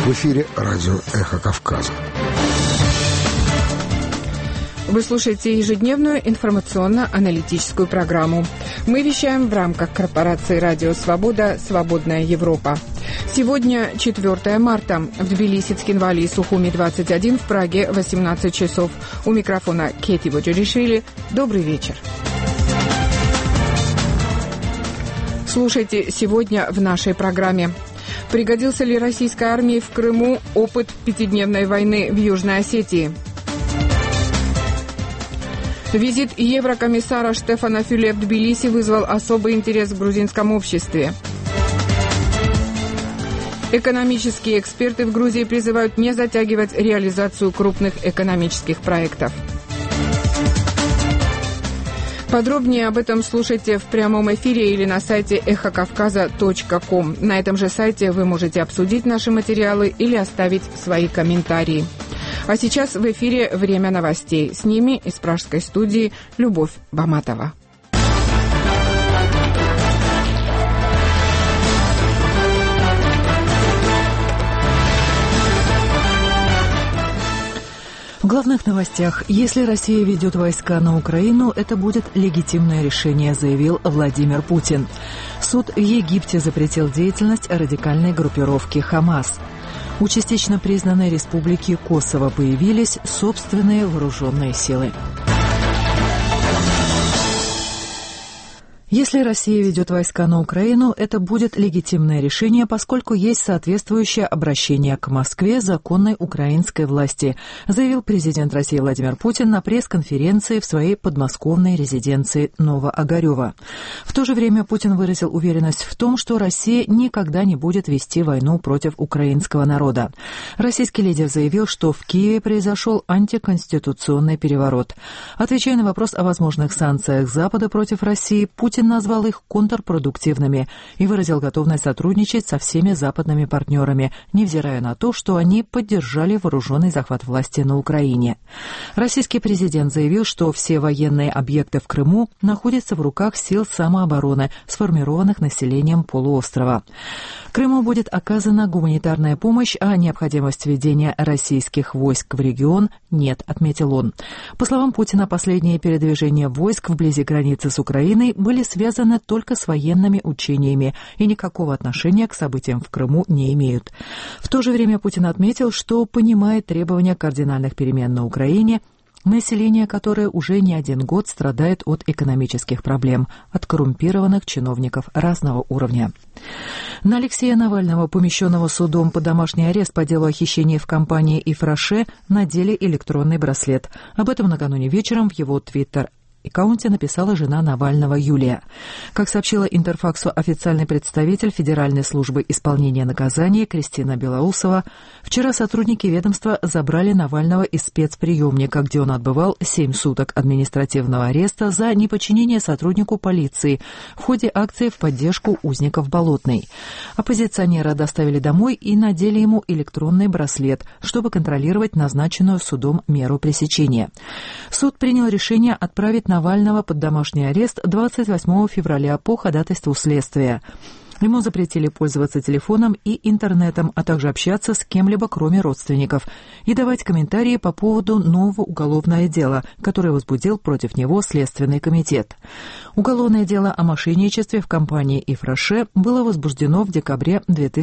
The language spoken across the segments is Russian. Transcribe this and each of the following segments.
В эфире радио «Эхо Кавказа». Вы слушаете ежедневную информационно-аналитическую программу. Мы вещаем в рамках корпорации «Радио Свобода. Свободная Европа». Сегодня 4 марта. В Тбилиси, Цхинвале и Сухуми 21, в Праге 18 часов. У микрофона Кети Боджоришвили. Добрый вечер. Слушайте сегодня в нашей программе. Пригодился ли российской армии в Крыму опыт пятидневной войны в Южной Осетии? Визит еврокомиссара Штефана Фюле в Тбилиси вызвал особый интерес в грузинском обществе. Экономические эксперты в Грузии призывают не затягивать реализацию крупных экономических проектов. Подробнее об этом слушайте в прямом эфире или на сайте эхокавказа.ком. На этом же сайте вы можете обсудить наши материалы или оставить свои комментарии. А сейчас в эфире «Время новостей». С ними из пражской студии Любовь Баматова. В главных новостях. Если Россия ведет войска на Украину, это будет легитимное решение, заявил Владимир Путин. Суд в Египте запретил деятельность радикальной группировки «Хамас». У частично признанной республики Косово появились собственные вооруженные силы. Если Россия ведет войска на Украину, это будет легитимное решение, поскольку есть соответствующее обращение к Москве законной украинской власти, заявил президент России Владимир Путин на пресс-конференции в своей подмосковной резиденции Новоогарёво. В то же время Путин выразил уверенность в том, что Россия никогда не будет вести войну против украинского народа. Российский лидер заявил, что в Киеве произошел антиконституционный переворот. Отвечая на вопрос о возможных санкциях Запада против России, Путин назвал их контрпродуктивными и выразил готовность сотрудничать со всеми западными партнерами, невзирая на то, что они поддержали вооруженный захват власти на Украине. Российский президент заявил, что все военные объекты в Крыму находятся в руках сил самообороны, сформированных населением полуострова. Крыму будет оказана гуманитарная помощь, а необходимость введения российских войск в регион нет, отметил он. По словам Путина, последние передвижения войск вблизи границы с Украиной были связаны только с военными учениями и никакого отношения к событиям в Крыму не имеют. В то же время Путин отметил, что понимает требования кардинальных перемен на Украине, население, которое уже не один год страдает от экономических проблем, от коррумпированных чиновников разного уровня. На Алексея Навального, помещенного судом под домашний арест по делу о хищении в компании «Ифраше», надели электронный браслет. Об этом накануне вечером в его твиттер-аккаунте написала жена Навального Юлия. Как сообщила Интерфаксу официальный представитель Федеральной службы исполнения наказания Кристина Белоусова, вчера сотрудники ведомства забрали Навального из спецприемника, где он отбывал 7 суток административного ареста за неподчинение сотруднику полиции в ходе акции в поддержку узников Болотной. Оппозиционера доставили домой и надели ему электронный браслет, чтобы контролировать назначенную судом меру пресечения. Суд принял решение отправить Навального под домашний арест 28 февраля по ходатайству следствия. Ему запретили пользоваться телефоном и интернетом, а также общаться с кем-либо, кроме родственников, и давать комментарии по поводу нового уголовного дела, которое возбудил против него Следственный комитет. Уголовное дело о мошенничестве в компании «Ифраше» было возбуждено в декабре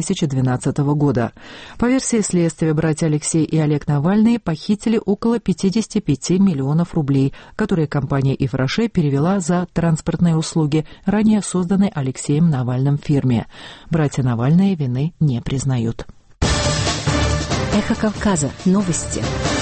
2012 года. По версии следствия, братья Алексей и Олег Навальные похитили около 55 миллионов рублей, которые компания «Ифраше» перевела за транспортные услуги, ранее созданной Алексеем Навальным фирме. Братья Навальные вины не признают. Эхо Кавказа. Новости.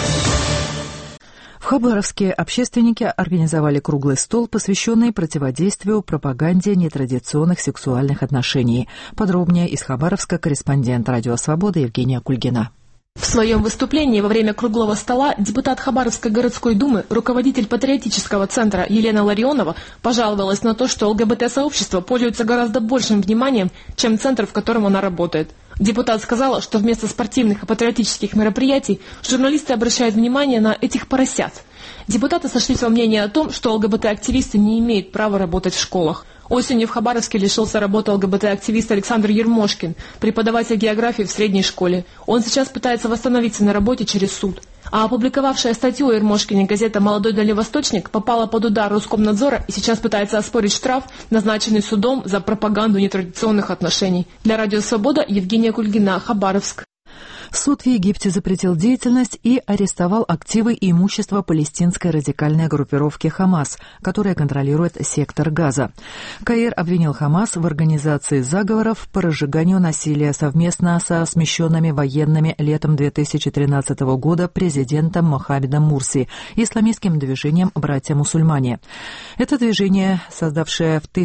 В Хабаровске общественники организовали круглый стол, посвященный противодействию пропаганде нетрадиционных сексуальных отношений. Подробнее из Хабаровска корреспондент «Радио Свобода» Евгения Кульгина. В своем выступлении во время круглого стола депутат Хабаровской городской думы, руководитель патриотического центра Елена Ларионова пожаловалась на то, что ЛГБТ-сообщество пользуется гораздо большим вниманием, чем центр, в котором она работает. Депутат сказала, что вместо спортивных и патриотических мероприятий журналисты обращают внимание на этих поросят. Депутаты сошлись во мнении о том, что ЛГБТ-активисты не имеют права работать в школах. Осенью в Хабаровске лишился работы ЛГБТ-активист Александр Ермошкин, преподаватель географии в средней школе. Он сейчас пытается восстановиться на работе через суд. А опубликовавшая статью о Ермошкине газета «Молодой дальневосточник» попала под удар Роскомнадзора и сейчас пытается оспорить штраф, назначенный судом за пропаганду нетрадиционных отношений. Для Радио Свобода Евгения Кульгина, Хабаровск. Суд в Египте запретил деятельность и арестовал активы и имущество палестинской радикальной группировки «Хамас», которая контролирует сектор Газа. Каир обвинил «Хамас» в организации заговоров по разжиганию насилия совместно со смещенными военными летом 2013 года президентом Мохаммедом Мурси и исламистским движением «Братья-мусульмане». Это движение, создавшее в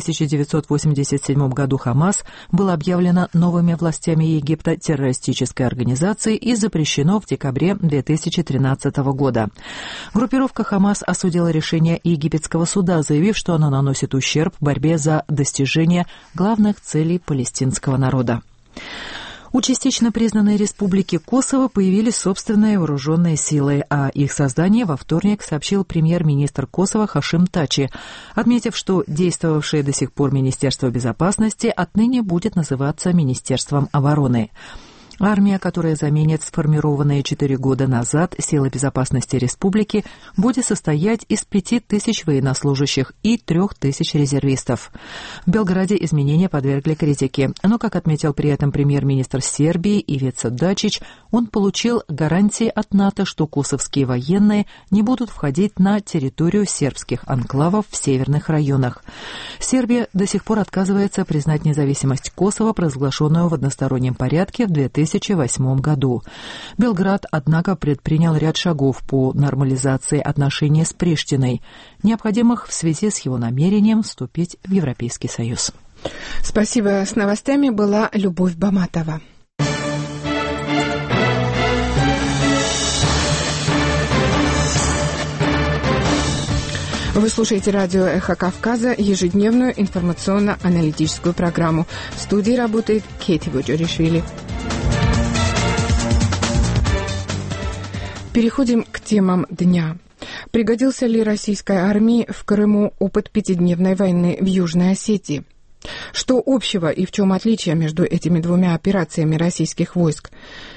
1987 году «Хамас», было объявлено новыми властями Египта террористической организацией и запрещено в декабре 2013 года. Группировка «Хамас» осудила решение египетского суда, заявив, что оно наносит ущерб в борьбе за достижение главных целей палестинского народа. У частично признанной республики Косово появились собственные вооруженные силы, а их создание во вторник сообщил премьер-министр Косово Хашим Тачи, отметив, что действовавшее до сих пор Министерство безопасности отныне будет называться Министерством обороны. Армия, которая заменит сформированные 4 года назад силы безопасности республики, будет состоять из 5000 военнослужащих и 3000 резервистов. В Белграде изменения подвергли критике, но, как отметил при этом премьер-министр Сербии Ивица Дачич, он получил гарантии от НАТО, что косовские военные не будут входить на территорию сербских анклавов в северных районах. Сербия до сих пор отказывается признать независимость Косово, провозглашенную в одностороннем порядке в 2008 году. Белград, однако, предпринял ряд шагов по нормализации отношений с Приштиной, необходимых в связи с его намерением вступить в Европейский Союз. Спасибо. С новостями была Любовь Баматова. Вы слушаете радио «Эхо Кавказа», ежедневную информационно-аналитическую программу. В студии работает Кейти Буджуришвили. Переходим к темам дня. Пригодился ли российской армии в Крыму опыт 5-дневной войны в Южной Осетии? Что общего и в чем отличие между этими двумя операциями российских войск?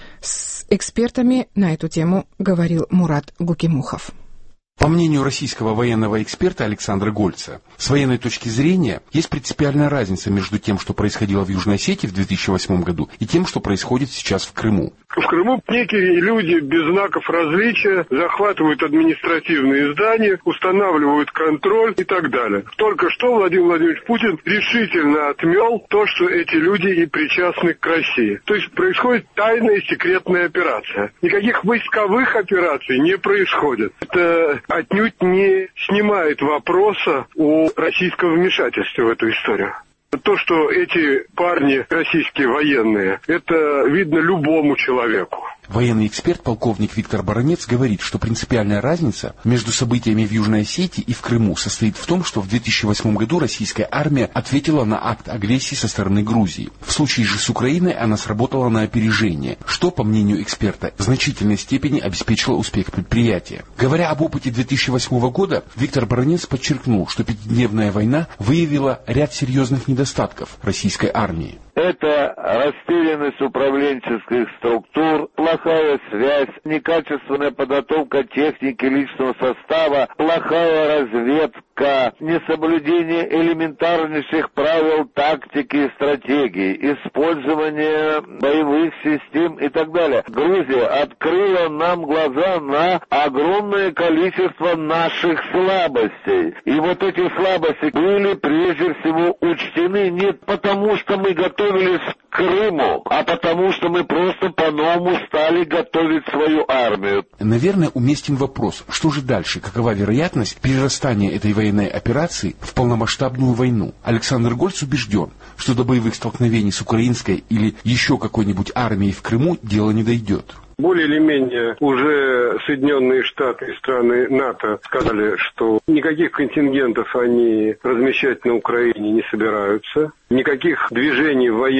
С экспертами на эту тему говорил Мурат Гукимухов. По мнению российского военного эксперта Александра Гольца, с военной точки зрения есть принципиальная разница между тем, что происходило в Южной Осетии в 2008 году, и тем, что происходит сейчас в Крыму. В Крыму некие люди без знаков различия захватывают административные здания, устанавливают контроль и так далее. Только что Владимир Владимирович Путин решительно отмел то, что эти люди и причастны к России. То есть происходит тайная секретная операция. Никаких войсковых операций не происходит. Это отнюдь не снимает вопроса о российском вмешательстве в эту историю. То, что эти парни, российские военные, это видно любому человеку. Военный эксперт, полковник Виктор Баранец, говорит, что принципиальная разница между событиями в Южной Осетии и в Крыму состоит в том, что в 2008 году российская армия ответила на акт агрессии со стороны Грузии. В случае же с Украиной она сработала на опережение, что, по мнению эксперта, в значительной степени обеспечило успех предприятия. Говоря об опыте 2008 года, Виктор Баранец подчеркнул, что 5-дневная война выявила ряд серьезных недостатков российской армии. Это растерянность управленческих структур, плохая связь, некачественная подготовка техники личного состава, плохая разведка, несоблюдение элементарнейших правил тактики и стратегии, использование боевых систем и так далее. Грузия открыла нам глаза на огромное количество наших слабостей. И вот эти слабости были прежде всего учтены не потому, что мы готовились к Крыму, а потому что мы просто по-новому стали готовить свою армию. Наверное, уместен вопрос, что же дальше, какова вероятность перерастания этой военной операции в полномасштабную войну? Александр Гольц убежден, что до боевых столкновений с украинской или еще какой-нибудь армией в Крыму дело не дойдет. Более или менее уже Соединенные Штаты и страны НАТО сказали, что никаких контингентов они размещать на Украине не собираются. Никаких движений в военной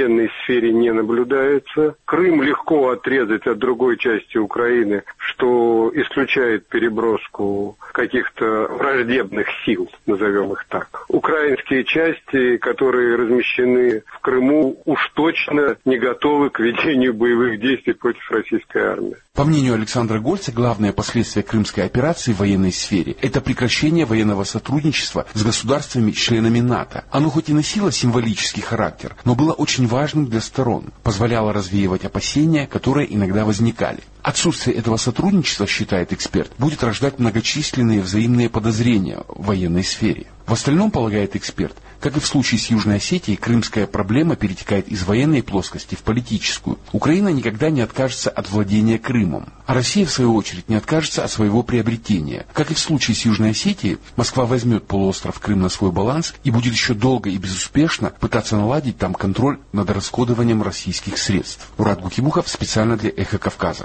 сфере не наблюдается. Крым легко отрезать от другой части Украины, что исключает переброску каких-то враждебных сил, назовем их так. Украинские части, которые размещены в Крыму, уж точно не готовы к ведению боевых действий против российской армии. По мнению Александра Гольца, главное последствие крымской операции в военной сфере – это прекращение военного сотрудничества с государствами-членами НАТО. Оно хоть и носило символический характер, но было очень важным для сторон, позволяло развеивать опасения, которые иногда возникали. Отсутствие этого сотрудничества, считает эксперт, будет рождать многочисленные взаимные подозрения в военной сфере. В остальном, полагает эксперт, как и в случае с Южной Осетией, крымская проблема перетекает из военной плоскости в политическую. Украина никогда не откажется от владения Крымом, а Россия, в свою очередь, не откажется от своего приобретения. Как и в случае с Южной Осетией, Москва возьмет полуостров Крым на свой баланс и будет еще долго и безуспешно пытаться наладить там контроль над расходованием российских средств. Мурат Гукимухов специально для «Эхо Кавказа».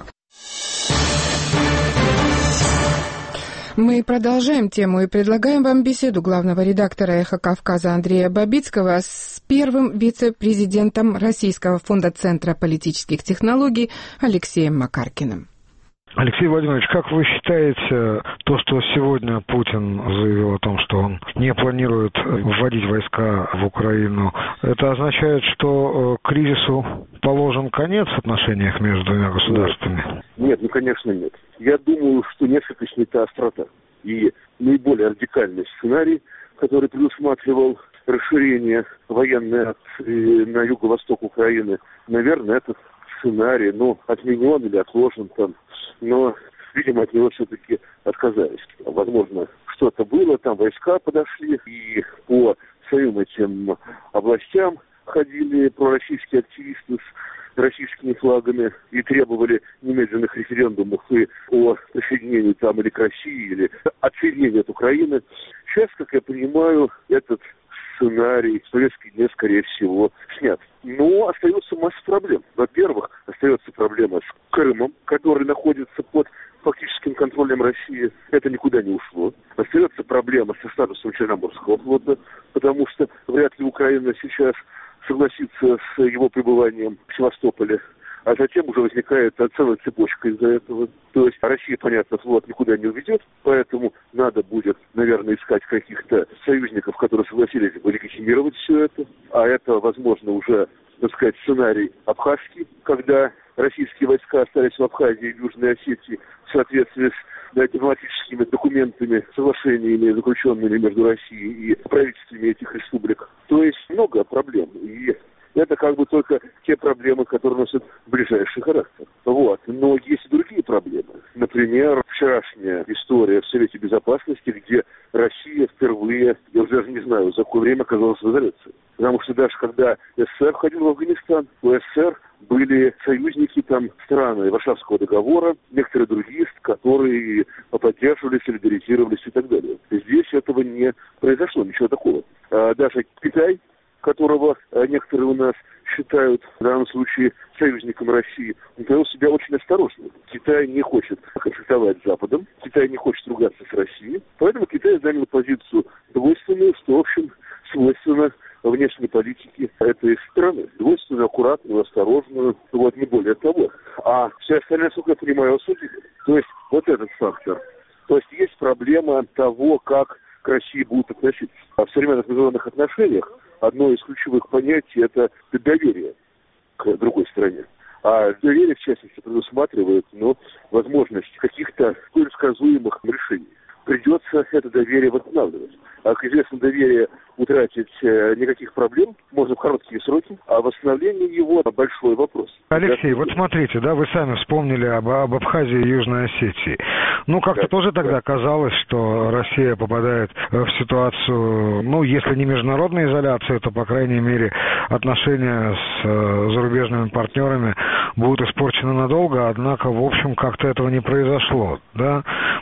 Мы продолжаем тему и предлагаем вам беседу главного редактора «Эхо Кавказа» Андрея Бабицкого с первым вице-президентом Российского фонда Центра политических технологий Алексеем Макаркиным. Алексей Владимирович, как вы считаете, то, что сегодня Путин заявил о том, что он не планирует вводить войска в Украину, это означает, что кризису положен конец в отношениях между двумя государствами? Нет, конечно нет. Я думаю, что несколько снята острота. И наиболее радикальный сценарий, который предусматривал расширение военной на юго-восток Украины, наверное, этот сценарий, отменен или отложен там, но, видимо, от него все-таки отказались. Возможно, что-то было, там войска подошли, и по своим этим областям ходили пророссийские активисты с российскими флагами и требовали немедленных референдумов и о присоединении там или к России, или отсоединении от Украины. Сейчас, как я понимаю, этот сценарий в советские дни, скорее всего, снят. Но остается масса проблем. Во-первых, остается проблема с Крымом, который находится под фактическим контролем России. Это никуда не ушло. Остается проблема со статусом Черноморского флота, потому что вряд ли Украина сейчас согласится с его пребыванием в Севастополе. А затем уже возникает целая цепочка из-за этого. То есть Россия, понятно, флот никуда не уведет, поэтому надо будет, наверное, искать каких-то союзников, которые согласились бы легитимировать все это. А это, возможно, уже, так сказать, сценарий абхазский, когда российские войска остались в Абхазии и в Южной Осетии в соответствии с дипломатическими документами, соглашениями, заключенными между Россией и правительствами этих республик. То есть много проблем. И это как бы только те проблемы, которые носят ближайший характер. Вот. Но есть и другие проблемы. Например, вчерашняя история в Совете Безопасности, где Россия впервые, я уже даже не знаю, за какое время оказалась в изоляции. Потому что даже когда СССР входил в Афганистан, у СССР были союзники там страны Варшавского договора, некоторые другие, которые поддерживали, солидаризировались и так далее. Здесь этого не произошло, ничего такого. Даже Китай, которого некоторые у нас считают в данном случае союзником России, он повел себя очень осторожно. Китай не хочет конфликтовать с Западом, Китай не хочет ругаться с Россией, поэтому Китай занял позицию двойственную, что, в общем, свойственно внешней политике этой страны. Двойственную, аккуратную, осторожную, не более того. А все остальное, насколько я понимаю, осудили. То есть вот этот фактор. То есть проблема того, как к России будут относиться. А в современных международных отношениях одно из ключевых понятий – это доверие к другой стране. А доверие, в частности, предусматривает возможность каких-то предсказуемых решений. Придется это доверие восстанавливать. А, как известно, доверие утратить никаких проблем можно в короткие сроки, а восстановление его – большой вопрос. Алексей, вот смотрите, вы сами вспомнили об Абхазии и Южной Осетии. Как-то тоже тогда казалось, что Россия попадает в ситуацию, если не международной изоляции, то, по крайней мере, отношения с зарубежными партнерами будут испорчены надолго, однако, в общем, как-то этого не произошло, да?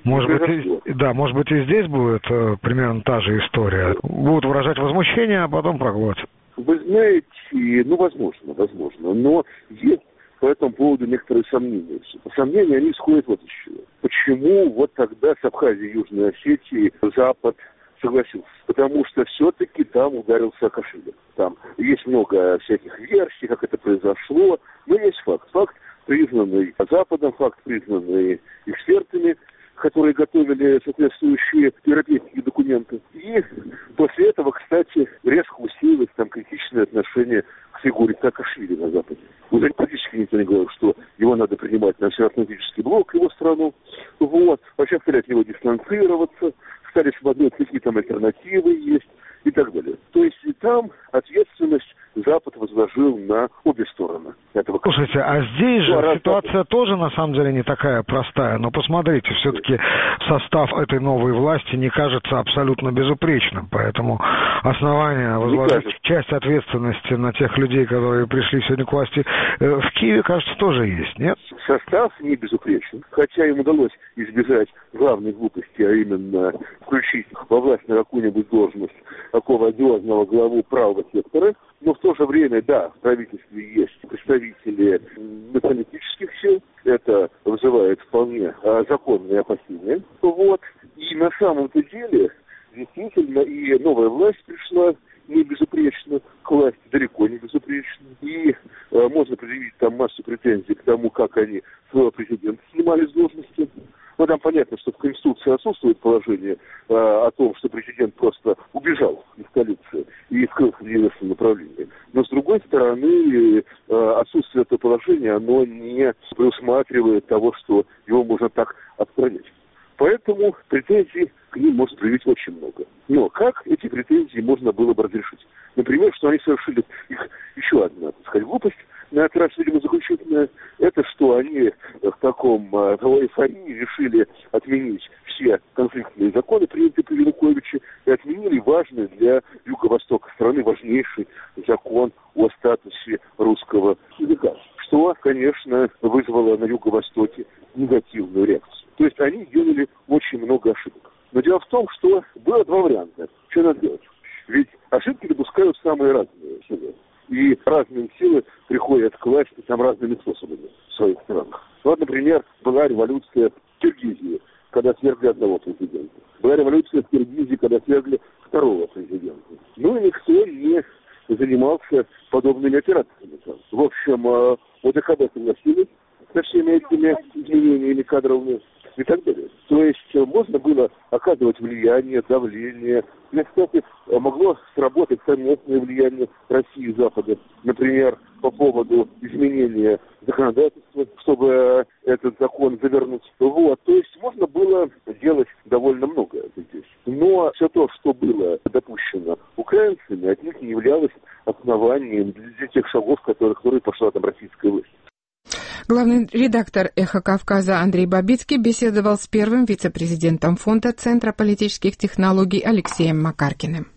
Может быть, и здесь будет примерно та же история. Будут выражать возмущение, а потом проглотят. Вы знаете, возможно, но есть по этому поводу некоторые сомнения. Сомнения, они исходят из чего. Почему тогда с Абхазией и Южной Осетией Запад согласился, потому что все-таки там ударил Саакашвили. Там есть много всяких версий, как это произошло, но есть факт. Факт, признанный Западом, факт, признанный экспертами, которые готовили соответствующие европейские документы. И после этого, кстати, резко усилилось там критичное отношение к фигуре Саакашвили на Западе. Уже практически никто не говорил, что его надо принимать на Североатлантический блок, его страну. Вот. Вообще стали от него дистанцироваться, стали смотреть, какие там альтернативы есть и так далее. То есть и там ответственность Запад возложил на обе стороны этого. Слушайте, а здесь же ситуация тоже на самом деле не такая простая. Но посмотрите, все-таки состав этой новой власти не кажется абсолютно безупречным. Поэтому основания возложить часть ответственности на тех людей, которые пришли сегодня к власти в Киеве, кажется, тоже есть, нет? Состав не безупречен. Хотя им удалось избежать главной глупости, а именно включить во власть на какую-нибудь должность такого одиозного главу правого сектора. Но в то же время, да, в правительстве есть представители националистических сил. Это вызывает вполне законные опасения. Вот. И на самом-то деле, действительно, и новая власть пришла не безупречно, к власти далеко не безупречно. И можно предъявить там массу претензий к тому, как они своего президента снимали с должности. Но там понятно, что в Конституции отсутствует положение о том, что президент просто убежал из столицы и скрылся в неизвестном направлении. Но, с другой стороны, отсутствие этого положения, оно не предусматривает того, что его можно так отстранить. Поэтому претензий к ним можно проявить очень много. Но как эти претензии можно было бы разрешить? Например, что они совершили их еще одна, так сказать, глупость, на этот раз, видимо, заключительная, это что они в таком эйфории решили отменить все конфликтные законы, принятые при Януковиче, и отменили важный для Юго-Востока страны важнейший закон о статусе русского языка, что, конечно, вызвало на Юго-Востоке негативную реакцию. То есть они делали очень много ошибок. Но дело в том, что было два варианта. Что надо делать? Ведь ошибки допускают самые разные силы. И разные силы приходят к власти там разными способами в своих странах. Вот, например, была революция в Киргизии, когда свергли одного президента. Была революция в Киргизии, когда свергли второго президента. Ну и никто не занимался подобными операциями. В общем, ОДКБ согласились со всеми этими изменениями кадровыми и так далее. То есть можно было оказывать влияние, давление. И, кстати, могло сработать совместное влияние России и Запада. Например, по поводу изменения законодательства, чтобы этот закон завернуть. Вот. То есть можно было делать довольно много здесь. Но все то, что было допущено украинцами, отнюдь не являлось основанием для тех шагов, которые пошла там российская власть. Главный редактор «Эхо Кавказа» Андрей Бабицкий беседовал с первым вице-президентом Фонда Центра политических технологий Алексеем Макаркиным.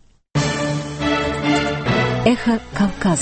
«Эхо Кавказа».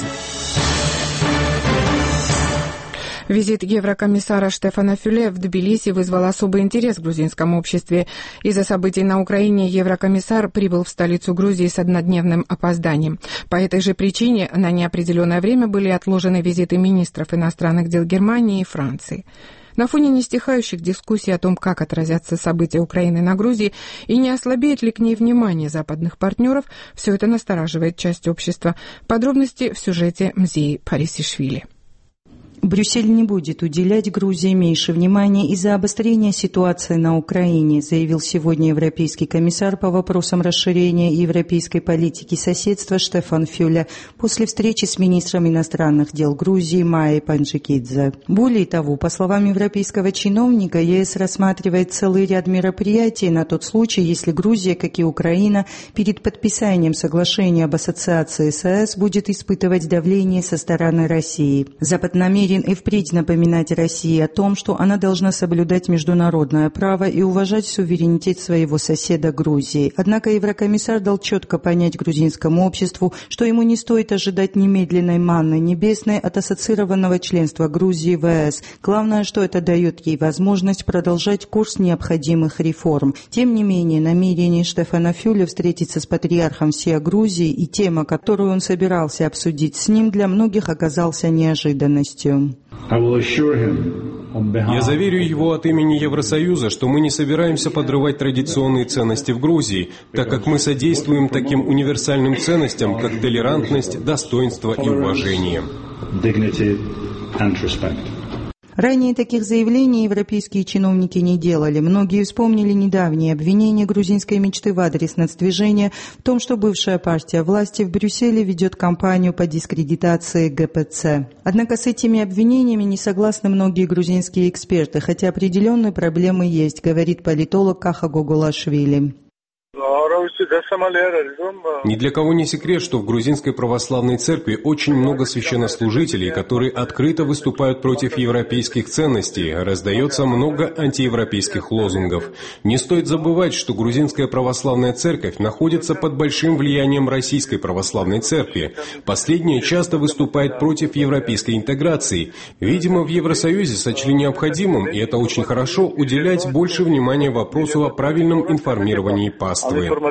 Визит еврокомиссара Штефана Фюле в Тбилиси вызвал особый интерес в грузинском обществе. Из-за событий на Украине еврокомиссар прибыл в столицу Грузии с однодневным опозданием. По этой же причине на неопределенное время были отложены визиты министров иностранных дел Германии и Франции. На фоне нестихающих дискуссий о том, как отразятся события Украины на Грузии и не ослабеет ли к ней внимание западных партнеров, все это настораживает часть общества. Подробности в сюжете Мзии Парисишвили. Брюссель не будет уделять Грузии меньше внимания из-за обострения ситуации на Украине, заявил сегодня Европейский комиссар по вопросам расширения европейской политики соседства Штефан Фюле после встречи с министром иностранных дел Грузии Майей Панджикидзе. Более того, по словам европейского чиновника, ЕС рассматривает целый ряд мероприятий на тот случай, если Грузия, как и Украина, перед подписанием соглашения об ассоциации с ЕС будет испытывать давление со стороны России. Запад намерен и впредь напоминать России о том, что она должна соблюдать международное право и уважать суверенитет своего соседа Грузии. Однако еврокомиссар дал четко понять грузинскому обществу, что ему не стоит ожидать немедленной манны небесной от ассоциированного членства Грузии в ЕС. Главное, что это дает ей возможность продолжать курс необходимых реформ. Тем не менее, намерение Штефана Фюле встретиться с патриархом всей Грузии и тема, которую он собирался обсудить с ним, для многих оказался неожиданностью. I will assure him Я заверю его от имени Евросоюза, что мы не собираемся подрывать традиционные ценности в Грузии, так как мы содействуем таким универсальным ценностям, как толерантность, достоинство и уважение. Ранее таких заявлений европейские чиновники не делали. Многие вспомнили недавние обвинения грузинской мечты в адрес нацдвижения в том, что бывшая партия власти в Брюсселе ведет кампанию по дискредитации ГПЦ. Однако с этими обвинениями не согласны многие грузинские эксперты, хотя определенные проблемы есть, говорит политолог Каха Гогулашвили. Ни для кого не секрет, что в грузинской православной церкви очень много священнослужителей, которые открыто выступают против европейских ценностей, раздается много антиевропейских лозунгов. Не стоит забывать, что грузинская православная церковь находится под большим влиянием российской православной церкви. Последняя часто выступает против европейской интеграции. Видимо, в Евросоюзе сочли необходимым, и это очень хорошо, уделять больше внимания вопросу о правильном информировании паствы.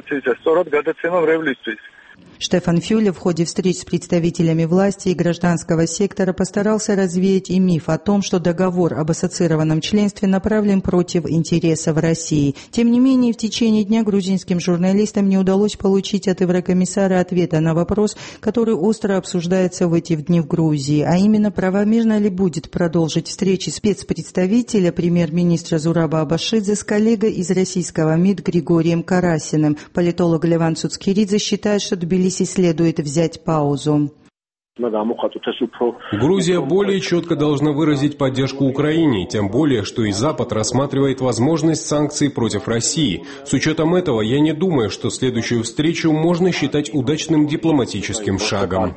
Штефан Фюле в ходе встреч с представителями власти и гражданского сектора постарался развеять и миф о том, что договор об ассоциированном членстве направлен против интересов России. Тем не менее, в течение дня грузинским журналистам не удалось получить от еврокомиссара ответа на вопрос, который остро обсуждается в эти дни в Грузии, а именно, правомерно ли будет продолжить встречи спецпредставителя премьер-министра Зураба Абашидзе с коллегой из российского МИД Григорием Карасиным. Политолог Леван Цуцкиридзе считает, что Тбилиси следует взять паузу. Грузия более четко должна выразить поддержку Украине, тем более, что и Запад рассматривает возможность санкций против России. С учетом этого, я не думаю, что следующую встречу можно считать удачным дипломатическим шагом.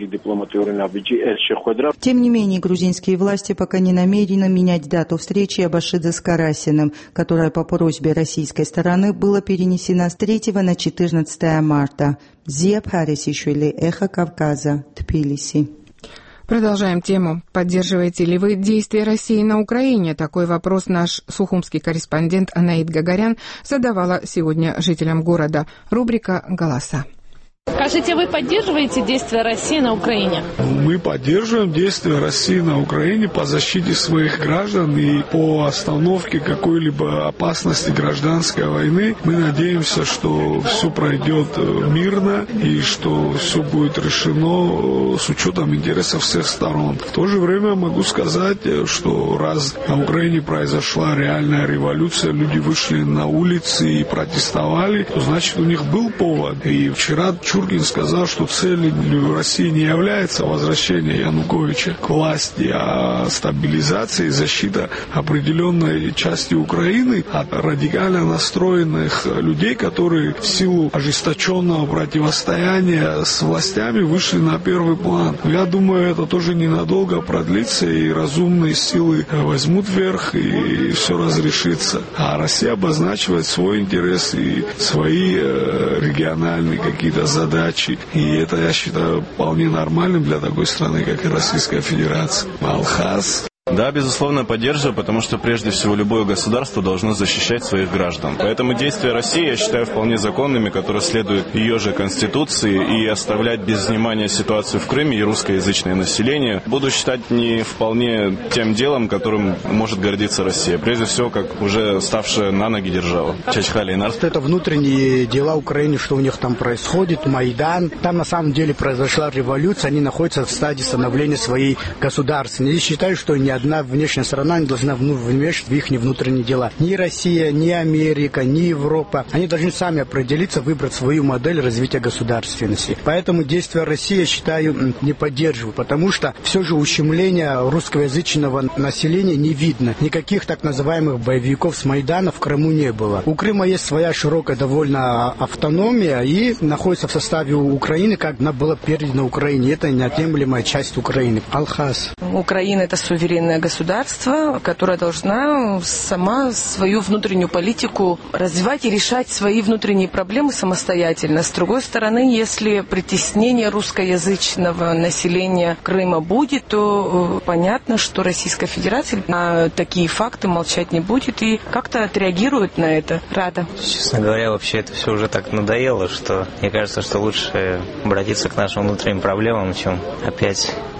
Тем не менее, грузинские власти пока не намерены менять дату встречи Абашидзе с Карасиным, которая по просьбе российской стороны была перенесена с 3 на 14 марта. Зия Пхарисишвили, Эхо Кавказа, Тбилиси. Продолжаем тему. Поддерживаете ли вы действия России на Украине? Такой вопрос наш сухумский корреспондент Анаит Гагарян задавала сегодня жителям города. Рубрика «Голоса». Скажите, вы поддерживаете действия России на Украине? Мы поддерживаем действия России на Украине по защите своих граждан и по остановке какой-либо опасности гражданской войны. Мы надеемся, что все пройдет мирно и что все будет решено с учетом интересов всех сторон. В то же время могу сказать, что раз на Украине произошла реальная революция, люди вышли на улицы и протестовали, то значит у них был повод. И вчера Чуркин сказал, что целью России не является возвращение Януковича к власти, а стабилизация и защита определенной части Украины от радикально настроенных людей, которые в силу ожесточенного противостояния с властями вышли на первый план. Я думаю, это тоже ненадолго продлится, и разумные силы возьмут верх, и все разрешится. А Россия обозначивает свой интерес и свои региональные какие-то задачи. И это, я считаю, вполне нормальным для такой страны, как и Российская Федерация. Алхаз. Да, безусловно, поддерживаю, потому что прежде всего любое государство должно защищать своих граждан. Поэтому действия России я считаю вполне законными, которые следуют ее же Конституции, и оставлять без внимания ситуацию в Крыме и русскоязычное население буду считать не вполне тем делом, которым может гордиться Россия. Прежде всего, как уже ставшая на ноги держава. Чачхалинар. Это внутренние дела Украины, что у них там происходит, Майдан. Там на самом деле произошла революция, они находятся в стадии становления своей государственности. Я считаю, что ни одна внешняя страна не должна вмешиваться в их внутренние дела. Ни Россия, ни Америка, ни Европа. Они должны сами определиться, выбрать свою модель развития государственности. Поэтому действия России, я считаю, не поддерживаю, потому что все же ущемления русскоязычного населения не видно. Никаких так называемых боевиков с Майдана в Крыму не было. У Крыма есть своя широкая довольно автономия и находится в составе Украины, как она была передана Украине. Это неотъемлемая часть Украины. Алхаз. Украина – это суверенная государство, которое должна сама свою внутреннюю политику развивать и решать свои внутренние проблемы самостоятельно. С другой стороны, если притеснение русскоязычного населения Крыма будет, то понятно, что Российская Федерация на такие факты молчать не будет и как-то отреагирует на это. Рада. Честно говоря, вообще это все уже так надоело, что мне кажется, что лучше обратиться к нашим внутренним проблемам, чем опять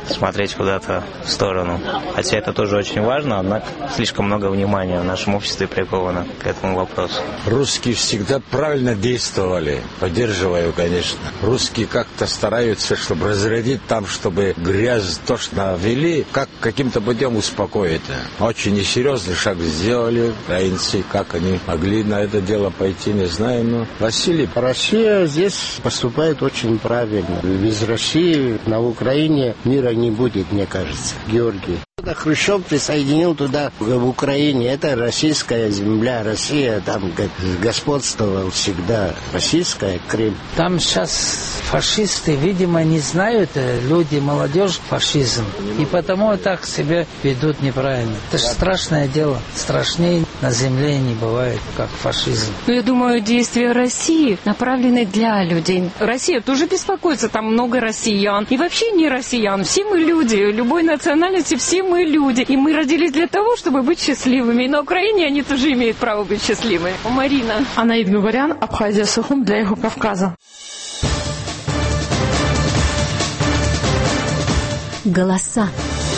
смотреть куда-то в сторону. Хотя это тоже очень важно, однако слишком много внимания в нашем обществе приковано к этому вопросу. Русские всегда правильно действовали. Поддерживаю, конечно. Русские как-то стараются, чтобы разрядить там, чтобы грязь, то, что навели, каким-то путем успокоить. Очень несерьезный шаг сделали украинцы. Как они могли на это дело пойти, не знаю. Но Василий. Россия здесь поступает очень правильно. Без России на Украине мира не будет, мне кажется. Георгий. Хрущев присоединил туда, в Украине, это российская земля, Россия там господствовал всегда, российская, Крым. Там сейчас фашисты, видимо, не знают, люди, молодежь, фашизм, и потому так себя ведут неправильно. Это же страшное дело, страшнее на земле не бывает, как фашизм. Я думаю, действия России направлены для людей. Россия тоже беспокоится, там много россиян, и вообще не россиян, все мы люди, любой национальности, все мы люди. И мы родились для того, чтобы быть счастливыми. И на Украине они тоже имеют право быть счастливыми. Марина. Анаид Гаварян, Абхазия, Сухум для Эхо-Кавказа. Голоса.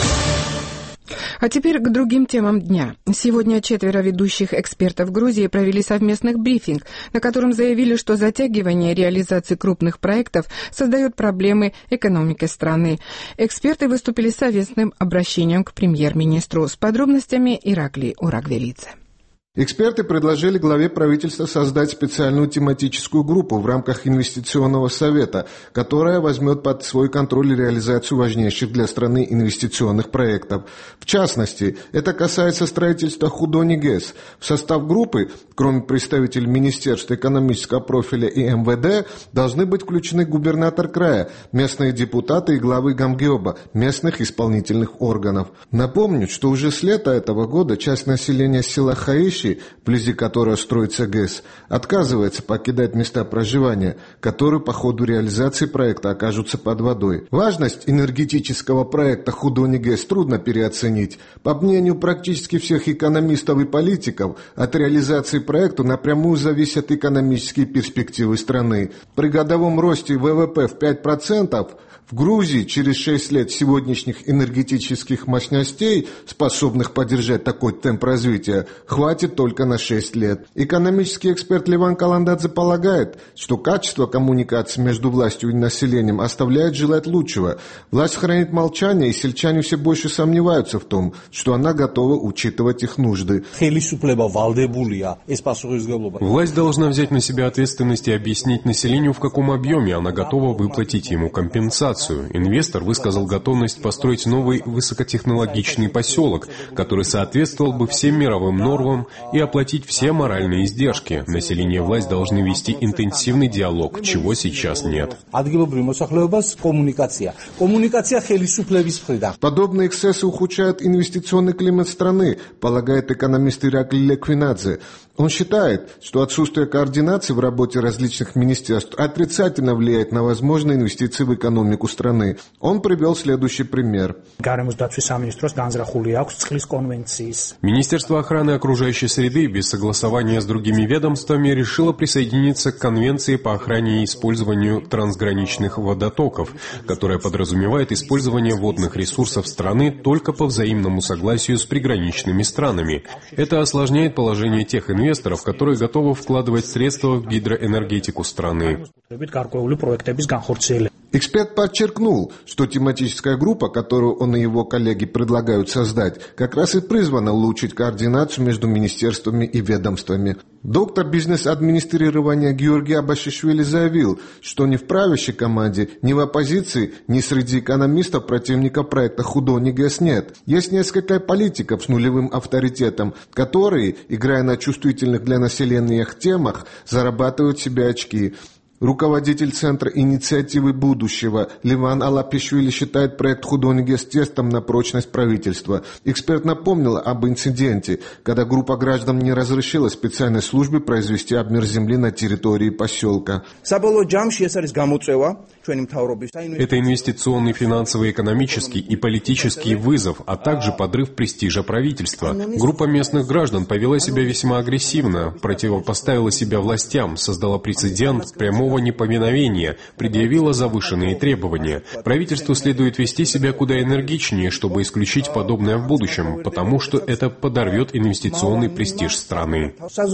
А теперь к другим темам дня. Сегодня 4 ведущих экспертов Грузии провели совместный брифинг, на котором заявили, что затягивание реализации крупных проектов создает проблемы экономике страны. Эксперты выступили с совместным обращением к премьер-министру. С подробностями Ираклий Урагвелидзе. Эксперты предложили главе правительства создать специальную тематическую группу в рамках инвестиционного совета, которая возьмет под свой контроль реализацию важнейших для страны инвестиционных проектов. В частности, это касается строительства Худони ГЭС. В состав группы, кроме представителей Министерства экономического профиля и МВД, должны быть включены губернатор края, местные депутаты и главы Гамгеоба, местных исполнительных органов. Напомню, что уже с лета этого года часть населения села Хаиши, вблизи которого строится ГЭС, отказывается покидать места проживания, которые по ходу реализации проекта окажутся под водой. Важность энергетического проекта Худони ГЭС трудно переоценить. По мнению практически всех экономистов и политиков, от реализации проекта напрямую зависят экономические перспективы страны. При годовом росте ВВП в 5%, в Грузии через 6 лет сегодняшних энергетических мощностей, способных поддержать такой темп развития, хватит только на 6 лет. Экономический эксперт Леван Каландадзе полагает, что качество коммуникации между властью и населением оставляет желать лучшего. Власть хранит молчание, и сельчане все больше сомневаются в том, что она готова учитывать их нужды. Власть должна взять на себя ответственность и объяснить населению, в каком объеме она готова выплатить ему компенсацию. Инвестор высказал готовность построить новый высокотехнологичный поселок, который соответствовал бы всем мировым нормам, и оплатить все моральные издержки. Население и власть должны вести интенсивный диалог, чего сейчас нет. Подобные эксцессы ухудшают инвестиционный климат страны, полагает экономист Ираклий Леквинадзе. Он считает, что отсутствие координации в работе различных министерств отрицательно влияет на возможные инвестиции в экономику страны. Он привел следующий пример. Министерство охраны окружающей среды без согласования с другими ведомствами решило присоединиться к Конвенции по охране и использованию трансграничных водотоков, которая подразумевает использование водных ресурсов страны только по взаимному согласию с приграничными странами. Это осложняет положение тех инвесторов, которые готовы вкладывать средства в гидроэнергетику страны. Эксперт подчеркнул, что тематическая группа, которую он и его коллеги предлагают создать, как раз и призвана улучшить координацию между министерствами и ведомствами. Доктор бизнес-администрирования Георгий Абашишвили заявил, что ни в правящей команде, ни в оппозиции, ни среди экономистов противников проекта Худони ГЭС нет. Есть несколько политиков с нулевым авторитетом, которые, играя на чувствительных для населения темах, зарабатывают себе очки. Руководитель Центра инициативы будущего Леван Алапишвили считает проект Худони ГЭС тестом на прочность правительства. Эксперт напомнил об инциденте, когда группа граждан не разрешила специальной службе произвести обмер земли на территории поселка. Это инвестиционный, финансовый, экономический и политический вызов, а также подрыв престижа правительства. Группа местных граждан повела себя весьма агрессивно, противопоставила себя властям, создала прецедент прямого прямого неповиновения предъявила завышенные требования. Правительству следует вести себя куда энергичнее, чтобы исключить подобное в будущем, потому что это подорвет инвестиционный престиж страны.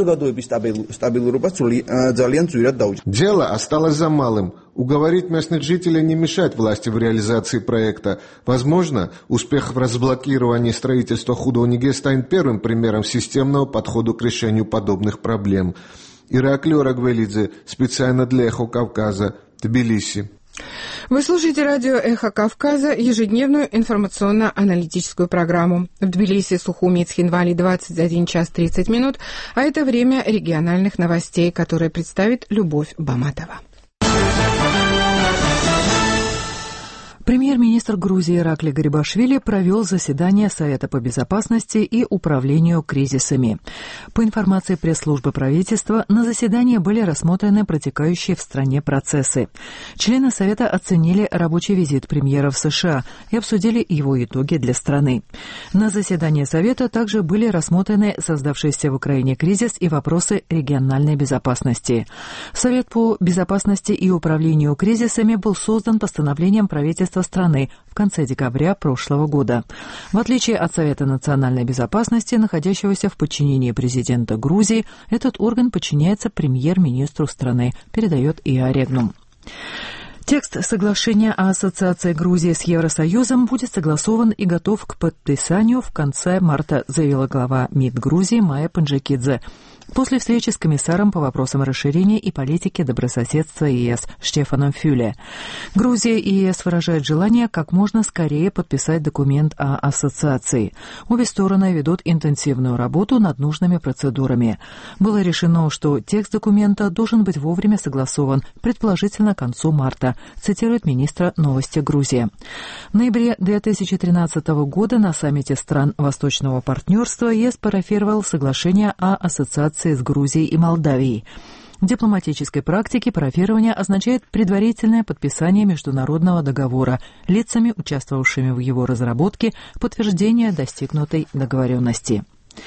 Дело осталось за малым. Уговорить местных жителей не мешать власти в реализации проекта. Возможно, успех в разблокировании строительства Худониге станет первым примером системного подхода к решению подобных проблем. Ираклий Орагвелидзе, специально для «Эхо Кавказа», Тбилиси. Вы слушаете радио «Эхо Кавказа», ежедневную информационно-аналитическую программу. В Тбилиси, Сухуми и Цхинвали 21 час 30 минут, а это время региональных новостей, которые представит Любовь Баматова. Премьер-министр Грузии Ираклий Гарибашвили провел заседание Совета по безопасности и управлению кризисами. По информации пресс-службы правительства, на заседании были рассмотрены протекающие в стране процессы. Члены Совета оценили рабочий визит премьера в США и обсудили его итоги для страны. На заседании Совета также были рассмотрены создавшийся в Украине кризис и вопросы региональной безопасности. Совет по безопасности и управлению кризисами был создан постановлением правительства страны в конце декабря прошлого года. В отличие от Совета национальной безопасности, находящегося в подчинении президента Грузии, этот орган подчиняется премьер-министру страны, передает ИА Регнум. Текст соглашения о ассоциации Грузии с Евросоюзом будет согласован и готов к подписанию в конце марта, заявила глава МИД Грузии Майя Панджакидзе после встречи с комиссаром по вопросам расширения и политики добрососедства ЕС Штефаном Фюле. Грузия и ЕС выражают желание как можно скорее подписать документ о ассоциации. Обе стороны ведут интенсивную работу над нужными процедурами. Было решено, что текст документа должен быть вовремя согласован, предположительно к концу марта, цитирует министра новости Грузии. В ноябре 2013 года на саммите стран Восточного партнерства ЕС парафировал соглашение о ассоциации с Грузией и Молдавией. В дипломатической практике парафирование означает предварительное подписание международного договора лицами, участвовавшими в его разработке, подтверждение достигнутой договоренности.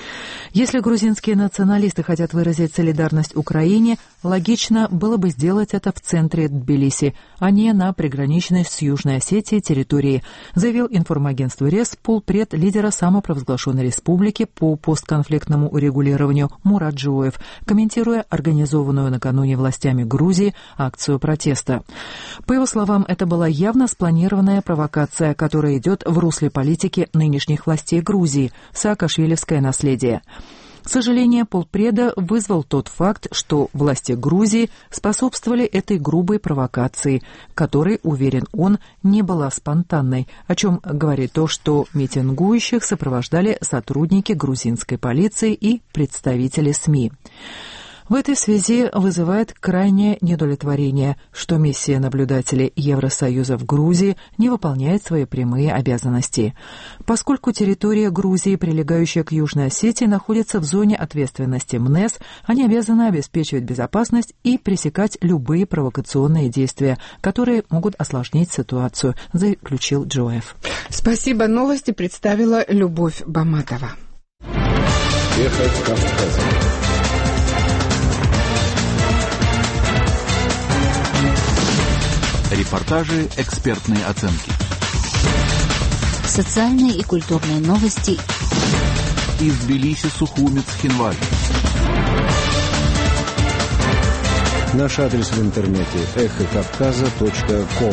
Если грузинские националисты хотят выразить солидарность Украине, логично было бы сделать это в центре Тбилиси, а не на приграничной с Южной Осетией территории, заявил информагентству РЕС полпред лидера самопровозглашенной республики по постконфликтному урегулированию Мурат Джоев, комментируя организованную накануне властями Грузии акцию протеста. По его словам, это была явно спланированная провокация, которая идет в русле политики нынешних властей Грузии, саакашвилевское наследие. Сожаление полпреда вызвал тот факт, что власти Грузии способствовали этой грубой провокации, которой, уверен он, не была спонтанной, о чем говорит то, что митингующих сопровождали сотрудники грузинской полиции и представители СМИ. В этой связи вызывает крайнее неудовлетворение, что миссия наблюдателей Евросоюза в Грузии не выполняет свои прямые обязанности. Поскольку территория Грузии, прилегающая к Южной Осетии, находится в зоне ответственности МНЭС, они обязаны обеспечивать безопасность и пресекать любые провокационные действия, которые могут осложнить ситуацию, заключил Джоев. Спасибо. Новости представила Любовь Баматова. Эхо Кавказа. Репортажи, экспертные оценки. Социальные и культурные новости. Из Тбилиси, Сухуми, Цхинвали. Наш адрес в интернете эхокавказа.ком.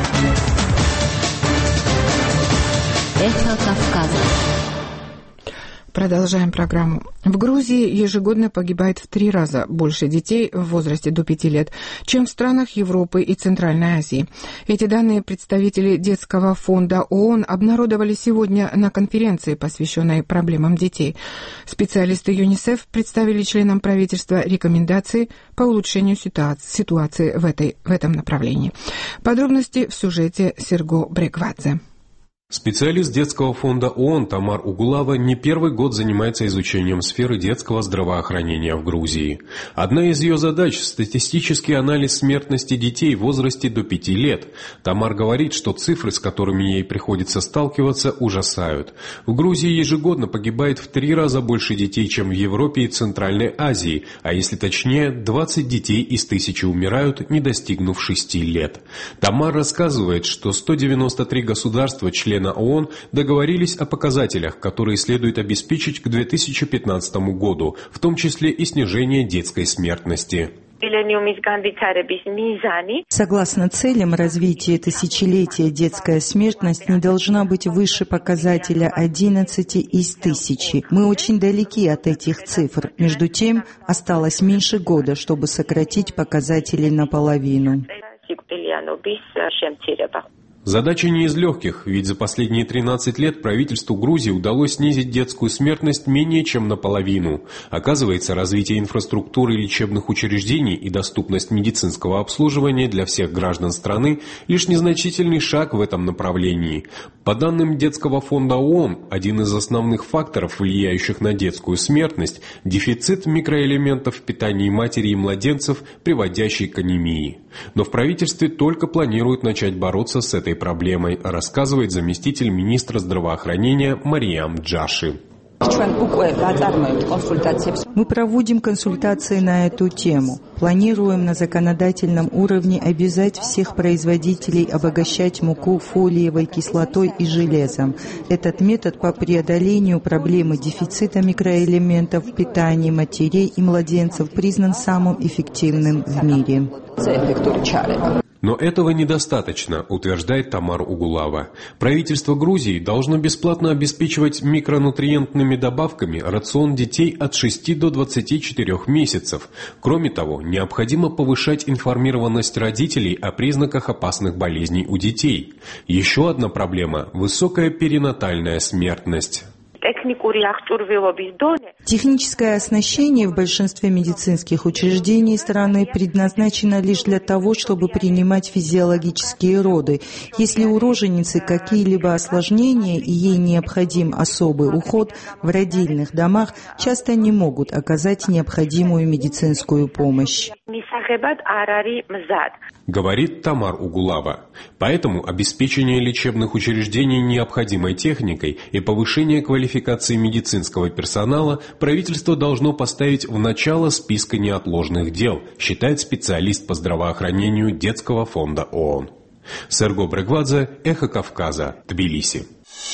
Эхо Кавказа. Продолжаем программу. В Грузии ежегодно погибает в 3 раза больше детей в возрасте до 5 лет, чем в странах Европы и Центральной Азии. Эти данные представители Детского фонда ООН обнародовали сегодня на конференции, посвященной проблемам детей. Специалисты ЮНИСЕФ представили членам правительства рекомендации по улучшению ситуации в этом направлении. Подробности в сюжете Серго Бреквадзе. Специалист детского фонда ООН Тамар Угулава не первый год занимается изучением сферы детского здравоохранения в Грузии. Одна из ее задач – статистический анализ смертности детей в возрасте до 5 лет. Тамар говорит, что цифры, с которыми ей приходится сталкиваться, ужасают. В Грузии ежегодно погибает в 3 раза больше детей, чем в Европе и Центральной Азии, а если точнее, 20 детей из 1000 умирают, не достигнув 6 лет. Тамар рассказывает, что 193 государства-члены ООН договорились о показателях, которые следует обеспечить к 2015 году, в том числе и снижение детской смертности. Согласно целям развития тысячелетия, детская смертность не должна быть выше показателя 11 из 1000. Мы очень далеки от этих цифр. Между тем, осталось меньше года, чтобы сократить показатели наполовину. Задача не из легких, ведь за последние 13 лет правительству Грузии удалось снизить детскую смертность менее чем наполовину. Оказывается, развитие инфраструктуры лечебных учреждений и доступность медицинского обслуживания для всех граждан страны – лишь незначительный шаг в этом направлении. По данным Детского фонда ООН, один из основных факторов, влияющих на детскую смертность – дефицит микроэлементов в питании матери и младенцев, приводящий к анемии. Но в правительстве только планируют начать бороться с этой проблемой, рассказывает заместитель министра здравоохранения Мариам Джаши. Мы проводим консультации на эту тему. Планируем на законодательном уровне обязать всех производителей обогащать муку фолиевой кислотой и железом. Этот метод по преодолению проблемы дефицита микроэлементов в питании матерей и младенцев признан самым эффективным в мире. Но этого недостаточно, утверждает Тамар Угулава. Правительство Грузии должно бесплатно обеспечивать микронутриентными добавками рацион детей от 6 до 24 месяцев. Кроме того, необходимо повышать информированность родителей о признаках опасных болезней у детей. Еще одна проблема – высокая перинатальная смертность. Техническое оснащение в большинстве медицинских учреждений страны предназначено лишь для того, чтобы принимать физиологические роды. Если у роженицы какие-либо осложнения и ей необходим особый уход, в родильных домах часто не могут оказать необходимую медицинскую помощь. Говорит Тамар Угулава. Поэтому обеспечение лечебных учреждений необходимой техникой и повышение квалификации медицинского персонала правительство должно поставить в начало списка неотложных дел, считает специалист по здравоохранению Детского фонда ООН. Серго Брегвадзе, Эхо Кавказа, Тбилиси.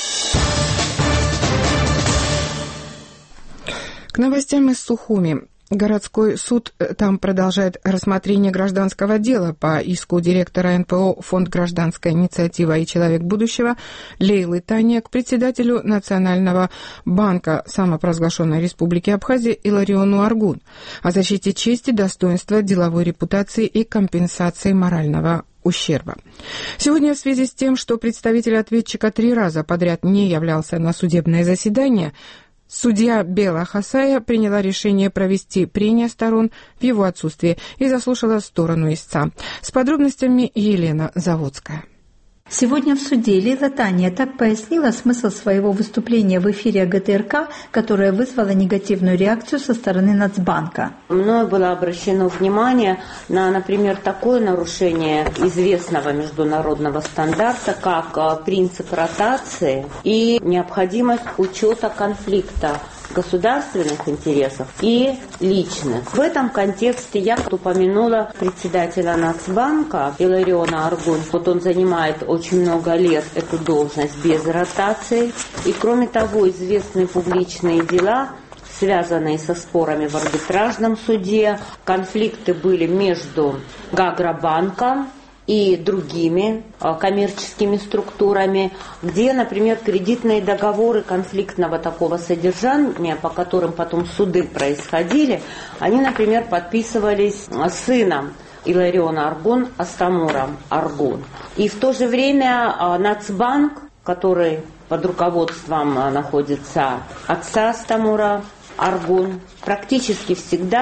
К новостям из Сухуми. Городской суд там продолжает рассмотрение гражданского дела по иску директора НПО «Фонд гражданская инициатива и человек будущего» Лейлы Тания к председателю Национального банка самопровозглашенной Республики Абхазия Илариону Аргун о защите чести, достоинства, деловой репутации и компенсации морального ущерба. Сегодня в связи с тем, что представитель ответчика 3 раза подряд не являлся на судебное заседание, судья Бела Хасая приняла решение провести прения сторон в его отсутствие и заслушала сторону истца. С подробностями Елена Заводская. Сегодня в суде Лейла Тания так пояснила смысл своего выступления в эфире ГТРК, которое вызвало негативную реакцию со стороны Нацбанка. Мною было обращено внимание на, например, такое нарушение известного международного стандарта, как принцип ротации и необходимость учета конфликта государственных интересов и личных. В этом контексте я упомянула председателя Нацбанка Илариона Аргун. Вот он занимает очень много лет эту должность без ротации. И кроме того, известные публичные дела, связанные со спорами в арбитражном суде, конфликты были между Гаграбанком и другими коммерческими структурами, где, например, кредитные договоры конфликтного такого содержания, по которым потом суды происходили, они, например, подписывались сыном Илариона Аргун Астамуром Аргун. И в то же время Нацбанк, который под руководством находится отца Астамура Аргун, практически всегда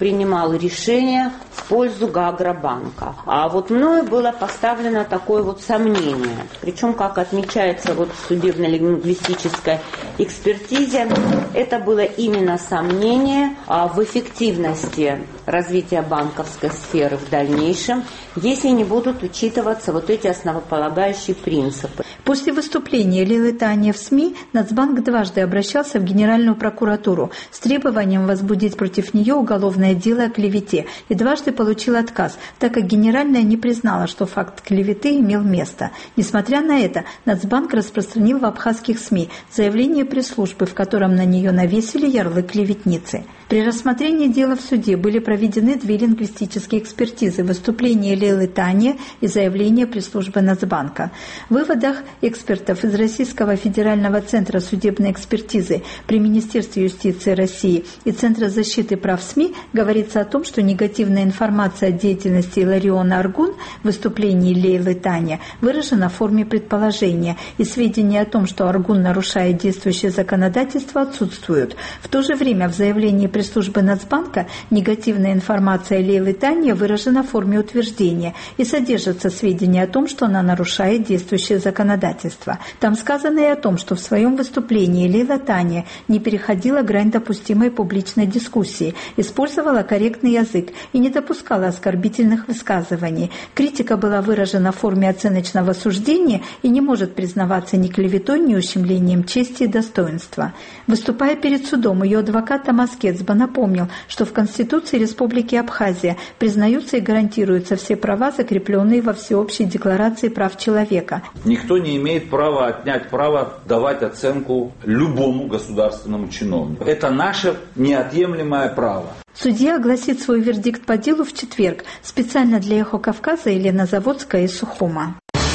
принимал решение в пользу Гаагробанка. А вот мною было поставлено такое вот сомнение. Причем, как отмечается вот в судебно-лингвистической экспертизе, это было именно сомнение в эффективности развития банковской сферы в дальнейшем, если не будут учитываться вот эти основополагающие принципы. После выступления Лейлы Тани в СМИ Нацбанк дважды обращался в Генеральную прокуратуру с требованием возбудить против нее уголовное дело о клевете и дважды получил отказ, так как Генеральная не признала, что факт клеветы имел место. Несмотря на это, Нацбанк распространил в абхазских СМИ заявление пресс-службы, в котором на нее навесили ярлык клеветницы. При рассмотрении дела в суде были проведены две лингвистические экспертизы – выступление Лейлы Тани и заявление пресс-службы Нацбанка. В выводах экспертов из Российского федерального центра судебной экспертизы при Министерстве юстиции России и Центра защиты прав СМИ говорится о том, что негативная информация о деятельности Илариона Аргун в выступлении Лейлы Тани выражена в форме предположения, и сведения о том, что Аргун нарушает действующее законодательство, отсутствуют. В то же время в заявлении пресс-службы Нацбанка негативная информация Лейлы Тани выражена в форме утверждения и содержатся сведения о том, что она нарушает действующее законодательство. Там сказано и о том, что в своем выступлении Лейла Тани не переходила грань допустимой публичной дискуссии, использовала корректный язык и не допускала оскорбительных высказываний. Критика была выражена в форме оценочного суждения и не может признаваться ни клеветой, ни ущемлением чести и достоинства. Выступая перед судом, ее адвокат Томас Кецба напомнил, что в Конституции Республики Абхазия признаются и гарантируются все права, закрепленные во Всеобщей декларации прав человека. Никто не имеет права отнять право давать оценку любому государственному чиновнику. Это наше неотъемлемое право. Судья огласит свой вердикт по делу в четверг. Специально для «Эхо Кавказа» Елена Заводская из Сухума.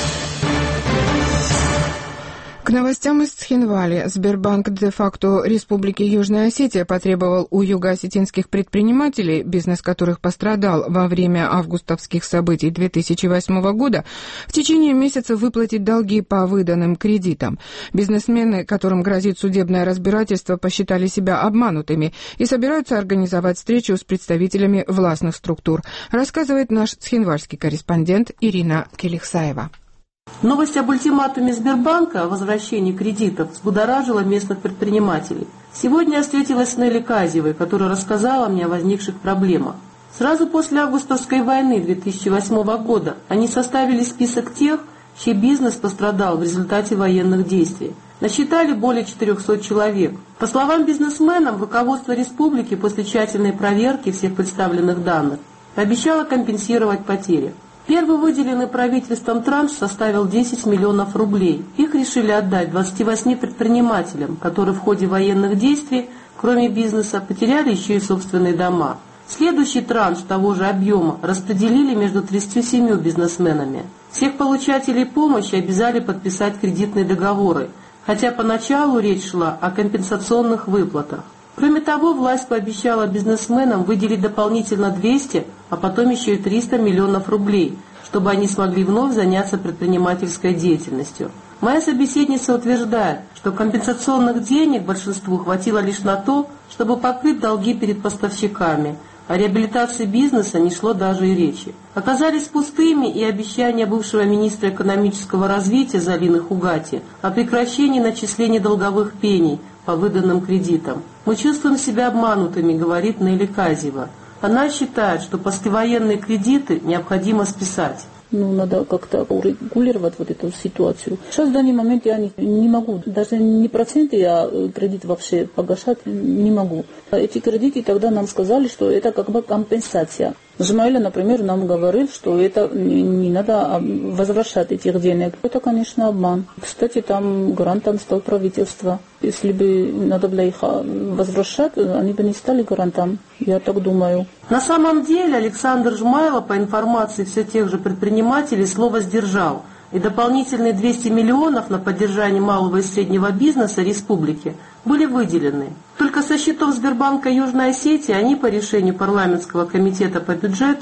К новостям из Цхинвали. Сбербанк де-факто Республики Южная Осетия потребовал у юго-осетинских предпринимателей, бизнес которых пострадал во время августовских событий 2008 года, в течение месяца выплатить долги по выданным кредитам. Бизнесмены, которым грозит судебное разбирательство, посчитали себя обманутыми и собираются организовать встречу с представителями властных структур, рассказывает наш цхинвальский корреспондент Ирина Келихсаева. Новость об ультиматуме Сбербанка о возвращении кредитов взбудоражила местных предпринимателей. Сегодня я встретилась с Нелли Казевой, которая рассказала мне о возникших проблемах. Сразу после августовской войны 2008 года они составили список тех, чей бизнес пострадал в результате военных действий. Насчитали более 400 человек. По словам бизнесменам, руководство республики после тщательной проверки всех представленных данных обещало компенсировать потери. Первый выделенный правительством транш составил 10 миллионов рублей. Их решили отдать 28 предпринимателям, которые в ходе военных действий, кроме бизнеса, потеряли еще и собственные дома. Следующий транш того же объема распределили между 37 бизнесменами. Всех получателей помощи обязали подписать кредитные договоры, хотя поначалу речь шла о компенсационных выплатах. Кроме того, власть пообещала бизнесменам выделить дополнительно 200, а потом еще и 300 миллионов рублей, чтобы они смогли вновь заняться предпринимательской деятельностью. Моя собеседница утверждает, что компенсационных денег большинству хватило лишь на то, чтобы покрыть долги перед поставщиками. О реабилитации бизнеса не шло даже и речи. Оказались пустыми и обещания бывшего министра экономического развития Залины Хугати о прекращении начисления долговых пений по выданным кредитам. «Мы чувствуем себя обманутыми», — говорит Нелли Казева. Она считает, что послевоенные кредиты необходимо списать. Надо как-то урегулировать вот эту ситуацию. Сейчас в данный момент я не могу, даже не проценты, а кредит вообще погашать не могу. Эти кредиты тогда нам сказали, что это как бы компенсация. Жмайля, например, нам говорил, что это не надо возвращать этих денег. Это, конечно, обман. Кстати, там гарантом стало правительство. Если бы надо было их возвращать, они бы не стали гарантом. Я так думаю. На самом деле Александр Жмайло, по информации все тех же предпринимателей, слово сдержал. И дополнительные 200 миллионов на поддержание малого и среднего бизнеса республики были выделены. Только со счетов Сбербанка Южной Осетии они по решению парламентского комитета по бюджету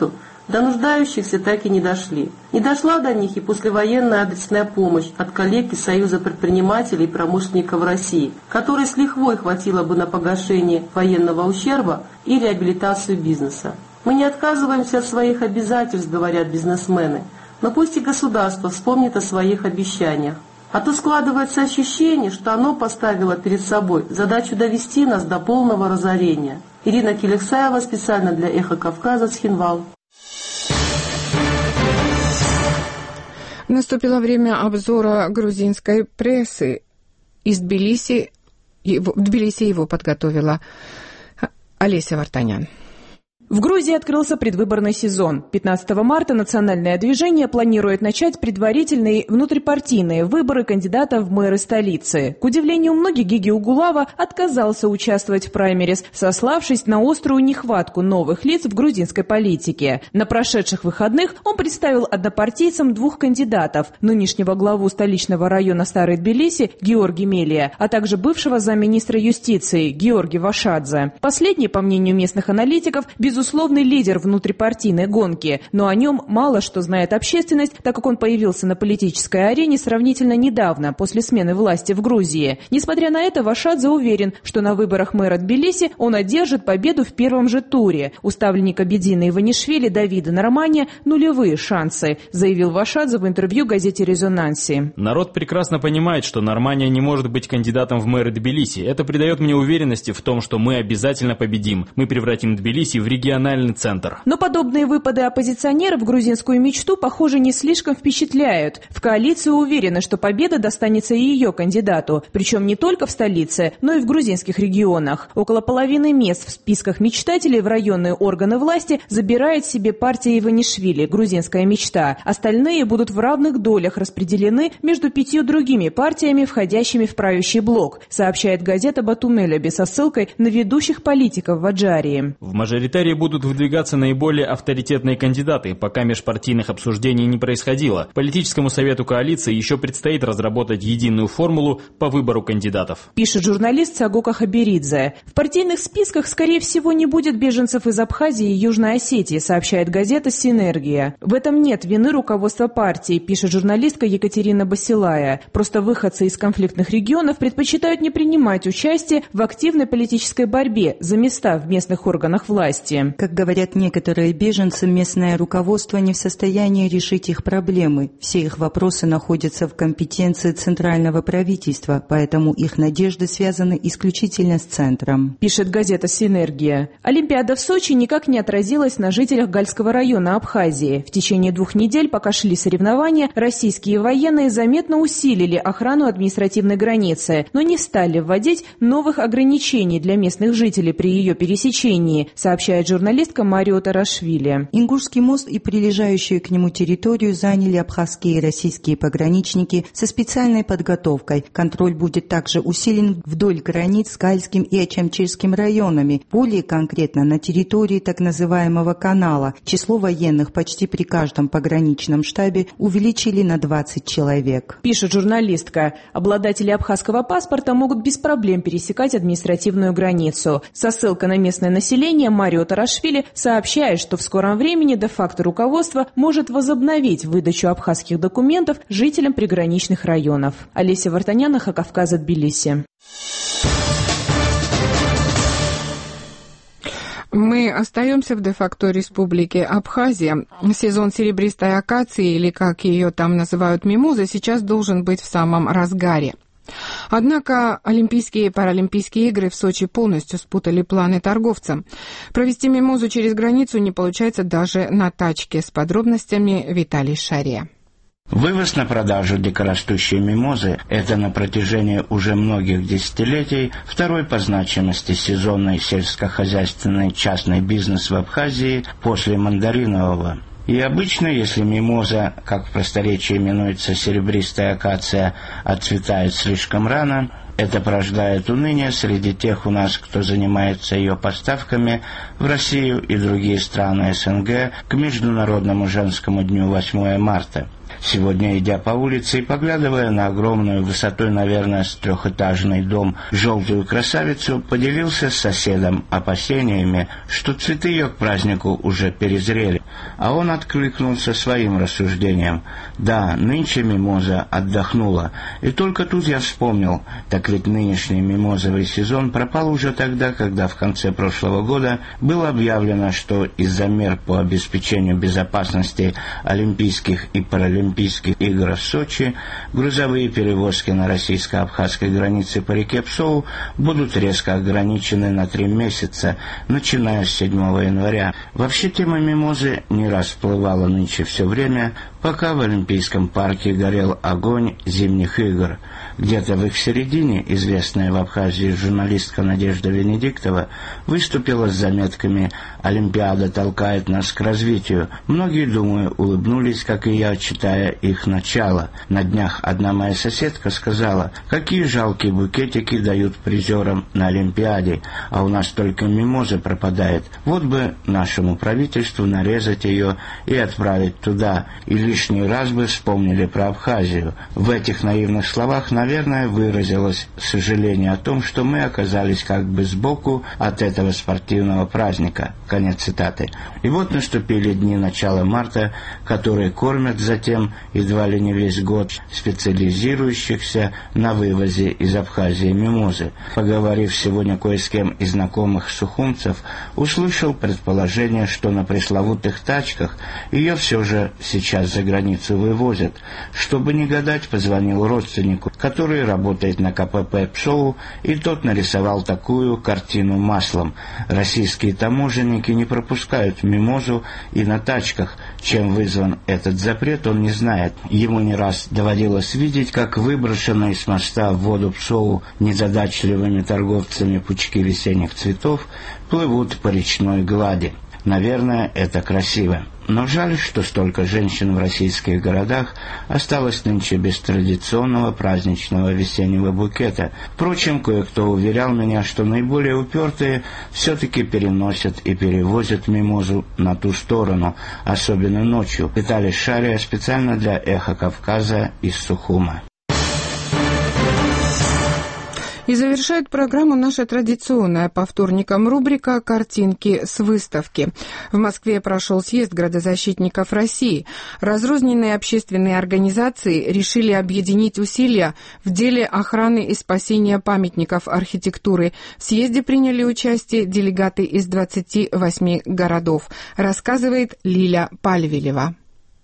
До нуждающихся так и не дошли. Не дошла до них и послевоенная адресная помощь от коллег из Союза предпринимателей и промышленников России, которой с лихвой хватило бы на погашение военного ущерба и реабилитацию бизнеса. Мы не отказываемся от своих обязательств, говорят бизнесмены, но пусть и государство вспомнит о своих обещаниях. А то складывается ощущение, что оно поставило перед собой задачу довести нас до полного разорения. Ирина Келексаева специально для «Эхо Кавказа» с Хинвал. Наступило время обзора грузинской прессы. Из Тбилиси его подготовила Олеся Вартанян. В Грузии открылся предвыборный сезон. 15 марта национальное движение планирует начать предварительные внутрипартийные выборы кандидатов в мэры столицы. К удивлению многих, Гиги Угулава отказался участвовать в праймерис, сославшись на острую нехватку новых лиц в грузинской политике. На прошедших выходных он представил однопартийцам двух кандидатов – нынешнего главу столичного района Старой Тбилиси Георгия Мелия, а также бывшего замминистра юстиции Георгия Вашадзе. Последний, по мнению местных аналитиков, безусловный лидер внутрипартийной гонки, но о нем мало что знает общественность, так как он появился на политической арене сравнительно недавно, после смены власти в Грузии. Несмотря на это, Вашадзе уверен, что на выборах мэра Тбилиси он одержит победу в первом же туре. У ставленника Бедина Иванишвили Давида Нарамания нулевые шансы, заявил Вашадзе в интервью газете «Резонанси». Народ прекрасно понимает, что Нарамания не может быть кандидатом в мэры Тбилиси. Это придает мне уверенности в том, что мы обязательно победим. Мы превратим Тбилиси в региональный центр. Но подобные выпады оппозиционеров в грузинскую мечту, похоже, не слишком впечатляют. В коалиции уверены, что победа достанется и ее кандидату. Причем не только в столице, но и в грузинских регионах. Около половины мест в списках мечтателей в районные органы власти забирает себе партия Иванишвили, грузинская мечта. Остальные будут в равных долях распределены между 5 другими партиями, входящими в правящий блок, сообщает газета «Батумелеби» со ссылкой на ведущих политиков в Аджарии. В мажоритарии будут выдвигаться наиболее авторитетные кандидаты, пока межпартийных обсуждений не происходило. Политическому совету коалиции еще предстоит разработать единую формулу по выбору кандидатов. Пишет журналист Сагока Хаберидзе. В партийных списках, скорее всего, не будет беженцев из Абхазии и Южной Осетии, сообщает газета «Синергия». В этом нет вины руководства партии, пишет журналистка Екатерина Басилая. Просто выходцы из конфликтных регионов предпочитают не принимать участие в активной политической борьбе за места в местных органах власти. Как говорят некоторые беженцы, местное руководство не в состоянии решить их проблемы. Все их вопросы находятся в компетенции центрального правительства, поэтому их надежды связаны исключительно с центром. Пишет газета «Синергия». Олимпиада в Сочи никак не отразилась на жителях Гальского района Абхазии. В течение 2 недель, пока шли соревнования, российские военные заметно усилили охрану административной границы, но не стали вводить новых ограничений для местных жителей при ее пересечении, сообщает журналистка Марио Тарашвили. Ингушский мост и прилежащую к нему территорию заняли абхазские и российские пограничники со специальной подготовкой. Контроль будет также усилен вдоль границ с Гальским и Ачамчирским районами. Более конкретно на территории так называемого канала. Число военных почти при каждом пограничном штабе увеличили на 20 человек. Пишет журналистка. Обладатели абхазского паспорта могут без проблем пересекать административную границу. Со ссылкой на местное население Марио Тарашвили сообщает, что в скором времени де-факто руководство может возобновить выдачу абхазских документов жителям приграничных районов. Олеся Вартанян, «Эхо Кавказа», Тбилиси. Мы остаемся в де-факто республике Абхазия. Сезон серебристой акации, или как ее там называют мимозы, сейчас должен быть в самом разгаре. Однако Олимпийские и Паралимпийские игры в Сочи полностью спутали планы торговца. Провести мимозу через границу не получается даже на тачке. С подробностями Виталий Шария. Вывоз на продажу дикорастущей мимозы – это на протяжении уже многих десятилетий второй по значимости сезонный сельскохозяйственный частный бизнес в Абхазии после мандаринового. И обычно, если мимоза, как в просторечии именуется серебристая акация, отцветает слишком рано, это порождает уныние среди тех у нас, кто занимается ее поставками в Россию и другие страны СНГ к Международному женскому дню 8 марта. Сегодня, идя по улице и поглядывая на огромную, высотой, наверное, с трехэтажный дом, желтую красавицу, поделился с соседом опасениями, что цветы ее к празднику уже перезрели. А он откликнулся своим рассуждением. Да, нынче мимоза отдохнула. И только тут я вспомнил, так ведь нынешний мимозовый сезон пропал уже тогда, когда в конце прошлого года было объявлено, что из-за мер по обеспечению безопасности Олимпийских и Паралимпийских игр в Сочи грузовые перевозки на российско-абхазской границе по реке Псоу будут резко ограничены на 3 месяца, начиная с 7 января. Вообще тема мимозы не раз всплывала нынче все время, пока в Олимпийском парке горел огонь зимних игр. Где-то в их середине известная в Абхазии журналистка Надежда Венедиктова выступила с заметками «Олимпиада толкает нас к развитию». Многие, думаю, улыбнулись, как и я, читая их начало. На днях одна моя соседка сказала, какие жалкие букетики дают призерам на Олимпиаде, а у нас только мимоза пропадает. Вот бы нашему правительству нарезать ее и отправить туда, и лишний раз бы вспомнили про Абхазию. В этих наивных словах, наверное, выразилось сожаление о том, что мы оказались как бы сбоку от этого спортивного праздника. Конец цитаты. И вот наступили дни начала марта, которые кормят затем едва ли не весь год специализирующихся на вывозе из Абхазии мимозы. Поговорив сегодня кое с кем из знакомых сухумцев, услышал предположение, что на пресловутых тачках ее все же сейчас за границу вывозят. Чтобы не гадать, позвонил родственнику, который работает на КПП Псоу, и тот нарисовал такую картину маслом. Российские таможенники не пропускают мимозу и на тачках. Чем вызван этот запрет, он не знает. Ему не раз доводилось видеть, как выброшенные с моста в воду Псоу незадачливыми торговцами пучки весенних цветов плывут по речной глади. Наверное, это красиво. Но жаль, что столько женщин в российских городах осталось нынче без традиционного праздничного весеннего букета. Впрочем, кое-кто уверял меня, что наиболее упертые все-таки переносят и перевозят мимозу на ту сторону, особенно ночью. Детали Шария специально для «Эхо Кавказа» из Сухума. И завершает программу наша традиционная по вторникам рубрика «Картинки с выставки». В Москве прошел съезд градозащитников России. Разрозненные общественные организации решили объединить усилия в деле охраны и спасения памятников архитектуры. В съезде приняли участие делегаты из 28 городов, рассказывает Лиля Пальвелева.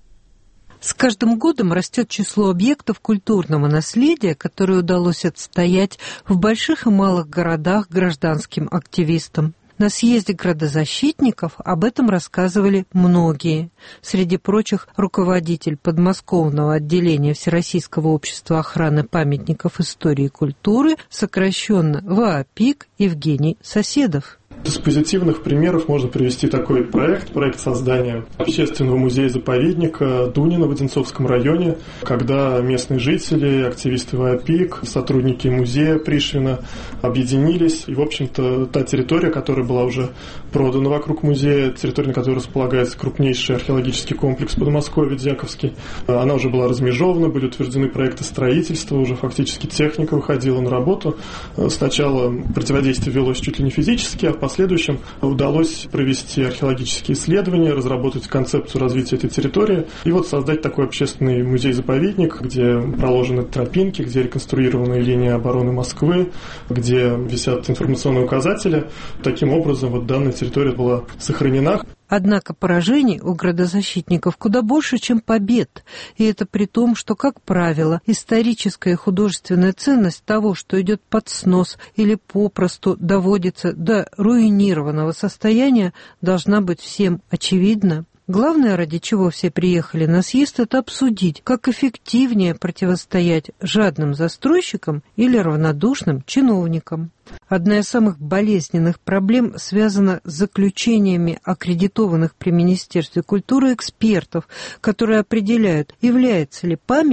С каждым годом растет число объектов культурного наследия, которые удалось отстоять в больших и малых городах гражданским активистам. На съезде градозащитников об этом рассказывали многие. Среди прочих, руководитель подмосковного отделения Всероссийского общества охраны памятников истории и культуры, сокращенно ВААПИК, Евгений Соседов. Из позитивных примеров можно привести такой проект создания общественного музея-заповедника Дунино в Одинцовском районе, когда местные жители, активисты ВААПИК, сотрудники музея Пришвина объединились. И, в общем-то, та территория, которая была уже продана вокруг музея, территория, на которой располагается крупнейший археологический комплекс Подмосковья, Дьяковский, она уже была размежована, были утверждены проекты строительства, уже фактически техника выходила на работу. Сначала противодействие велось чуть ли не физически, а в последующем удалось провести археологические исследования, разработать концепцию развития этой территории и вот создать такой общественный музей-заповедник, где проложены тропинки, где реконструированы линии обороны Москвы, где висят информационные указатели. Таким образом, вот данная территория была сохранена. Однако поражений у градозащитников куда больше, чем побед. И это при том, что, как правило, историческая и художественная ценность того, что идет под снос или попросту доводится до руинированного состояния, должна быть всем очевидна. Главное, ради чего все приехали на съезд, это обсудить, как эффективнее противостоять жадным застройщикам или равнодушным чиновникам. Одна из самых болезненных проблем связана с заключениями аккредитованных при Министерстве культуры экспертов, которые определяют, является ли памятник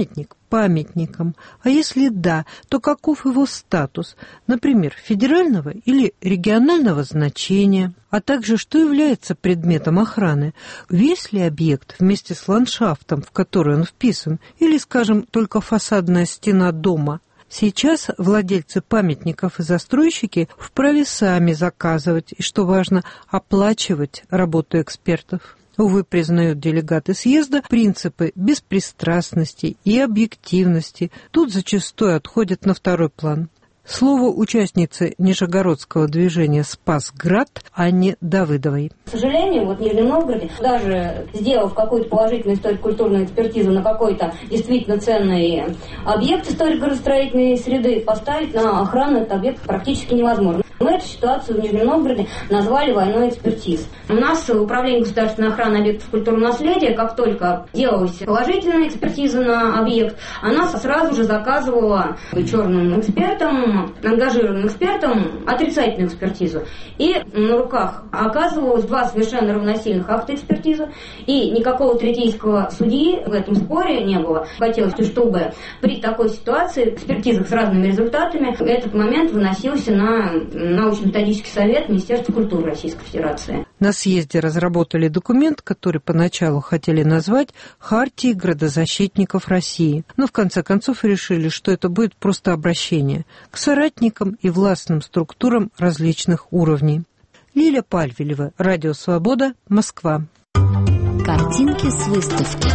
памятником? А если да, то каков его статус? Например, федерального или регионального значения? А также, что является предметом охраны? Весь ли объект вместе с ландшафтом, в который он вписан, или, скажем, только фасадная стена дома? Сейчас владельцы памятников и застройщики вправе сами заказывать и, что важно, оплачивать работу экспертов. Увы, признают делегаты съезда, принципы беспристрастности и объективности тут зачастую отходят на второй план. Слово участницы Нижегородского движения «Спасград» Анне Давыдовой. К сожалению, в Нижнем Новгороде, даже сделав какую-то положительную историко-культурную экспертизу на какой-то действительно ценный объект историко-градостроительной среды, поставить на охрану этот объект практически невозможно. Мы эту ситуацию в Нижнем Новгороде назвали войной экспертиз. У нас в Управлении государственной охраны объектов культурного наследия, как только делалась положительная экспертиза на объект, она сразу же заказывала черным экспертам, ангажированным экспертам отрицательную экспертизу. И на руках оказывалось два совершенно равносильных акта экспертизы, и никакого третейского судьи в этом споре не было. Хотелось, чтобы при такой ситуации, экспертизах с разными результатами, этот момент выносился на научно-методический совет Министерства культуры Российской Федерации. На съезде разработали документ, который поначалу хотели назвать «Хартией градозащитников России», но в конце концов решили, что это будет просто обращение к соратникам и властным структурам различных уровней. Лиля Пальвелева, Радио Свобода, Москва. Картинки с выставки.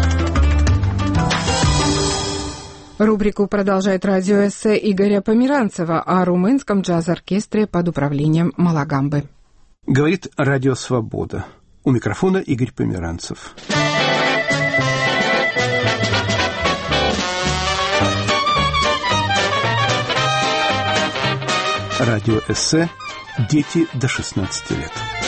Рубрику продолжает радиоэссе Игоря Померанцева о румынском джаз-оркестре под управлением Малагамбы. Говорит Радио Свобода. У микрофона Игорь Померанцев. Радиоэссе «Дети до 16 лет».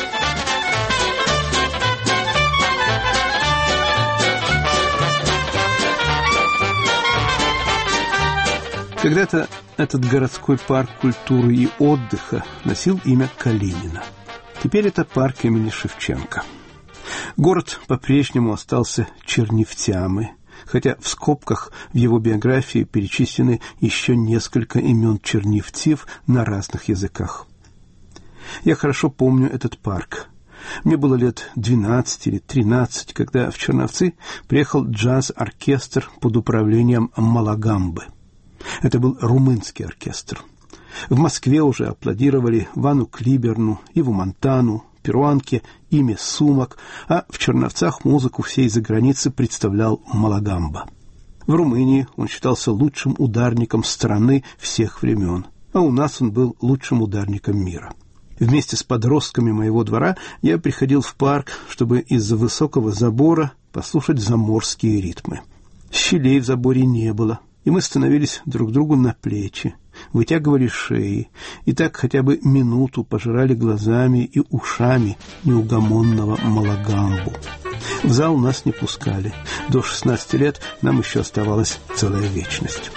Когда-то этот городской парк культуры и отдыха носил имя Калинина. Теперь это парк имени Шевченко. Город по-прежнему остался Чернівцями, хотя в скобках в его биографии перечислены еще несколько имен чернівцев на разных языках. Я хорошо помню этот парк. Мне было лет 12 или 13, когда в Черновцы приехал джаз-оркестр под управлением Малагамбы. Это был румынский оркестр. В Москве уже аплодировали Вану Клиберну, Иву Монтану, перуанке Име Сумак, а в Черновцах музыку всей за границы представлял Малагамба. В Румынии он считался лучшим ударником страны всех времен, а у нас он был лучшим ударником мира. Вместе с подростками моего двора я приходил в парк, чтобы из-за высокого забора послушать заморские ритмы. Щелей в заборе не было, и мы становились друг другу на плечи, вытягивали шеи, и так хотя бы минуту пожирали глазами и ушами неугомонного Малагамбу. В зал нас не пускали. До 16 лет нам еще оставалась целая вечность.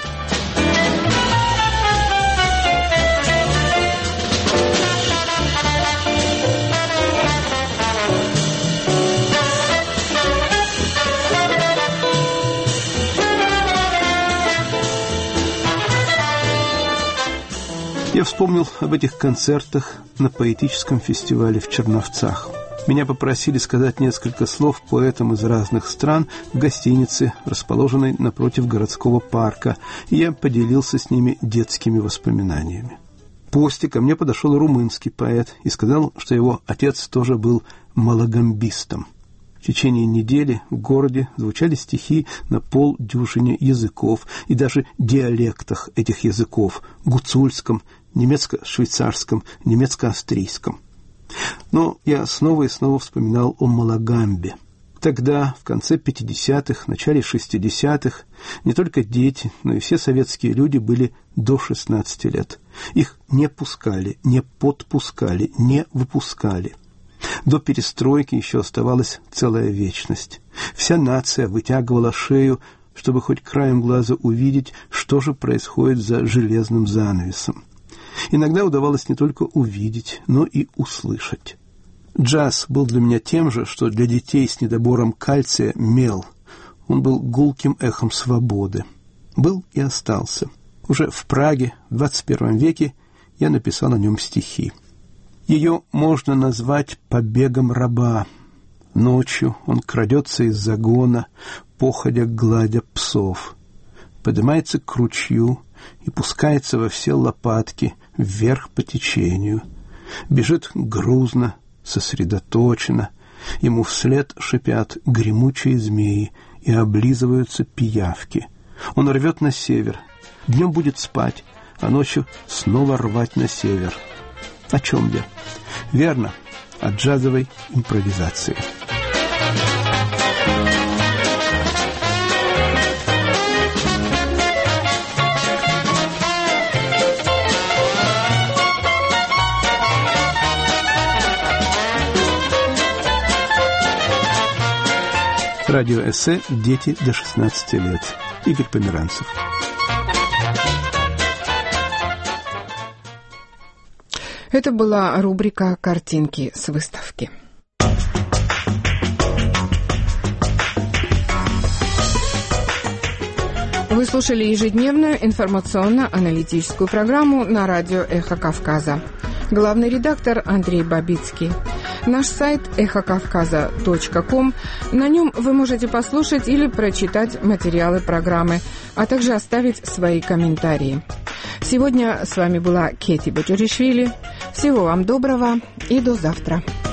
Я вспомнил об этих концертах на поэтическом фестивале в Черновцах. Меня попросили сказать несколько слов поэтам из разных стран в гостинице, расположенной напротив городского парка, и я поделился с ними детскими воспоминаниями. После ко мне подошел румынский поэт и сказал, что его отец тоже был малагамбистом. В течение недели в городе звучали стихи на полдюжине языков и даже диалектах этих языков – гуцульском, немецко-швейцарском, немецко-австрийском. Но я снова и снова вспоминал о Малагамбе. Тогда, в конце 50-х, начале 60-х, не только дети, но и все советские люди были до 16 лет. Их не пускали, не подпускали, не выпускали. До перестройки еще оставалась целая вечность. Вся нация вытягивала шею, чтобы хоть краем глаза увидеть, что же происходит за железным занавесом. Иногда удавалось не только увидеть, но и услышать. Джаз был для меня тем же, что для детей с недобором кальция мел. Он был гулким эхом свободы. был и остался. Уже в Праге в 21 веке я написал о нем стихи. Ее можно назвать побегом раба. Ночью он крадется из загона, походя гладя псов. Поднимается к ручью и пускается во все лопатки вверх по течению. Бежит грузно, сосредоточенно. Ему вслед шипят гремучие змеи и облизываются пиявки. Он рвет на север. Днем будет спать, а ночью снова рвать на север. О чем я? Верно, о джазовой импровизации. Радиоэссе «Дети до 16 лет». Игорь Померанцев. Это была рубрика «Картинки с выставки». Вы слушали ежедневную информационно-аналитическую программу на радио «Эхо Кавказа». Главный редактор Андрей Бабицкий. Наш сайт эхокавказа.ком. На нем вы можете послушать или прочитать материалы программы, а также оставить свои комментарии. Сегодня с вами была Кети Бачуришвили. Всего вам доброго и до завтра.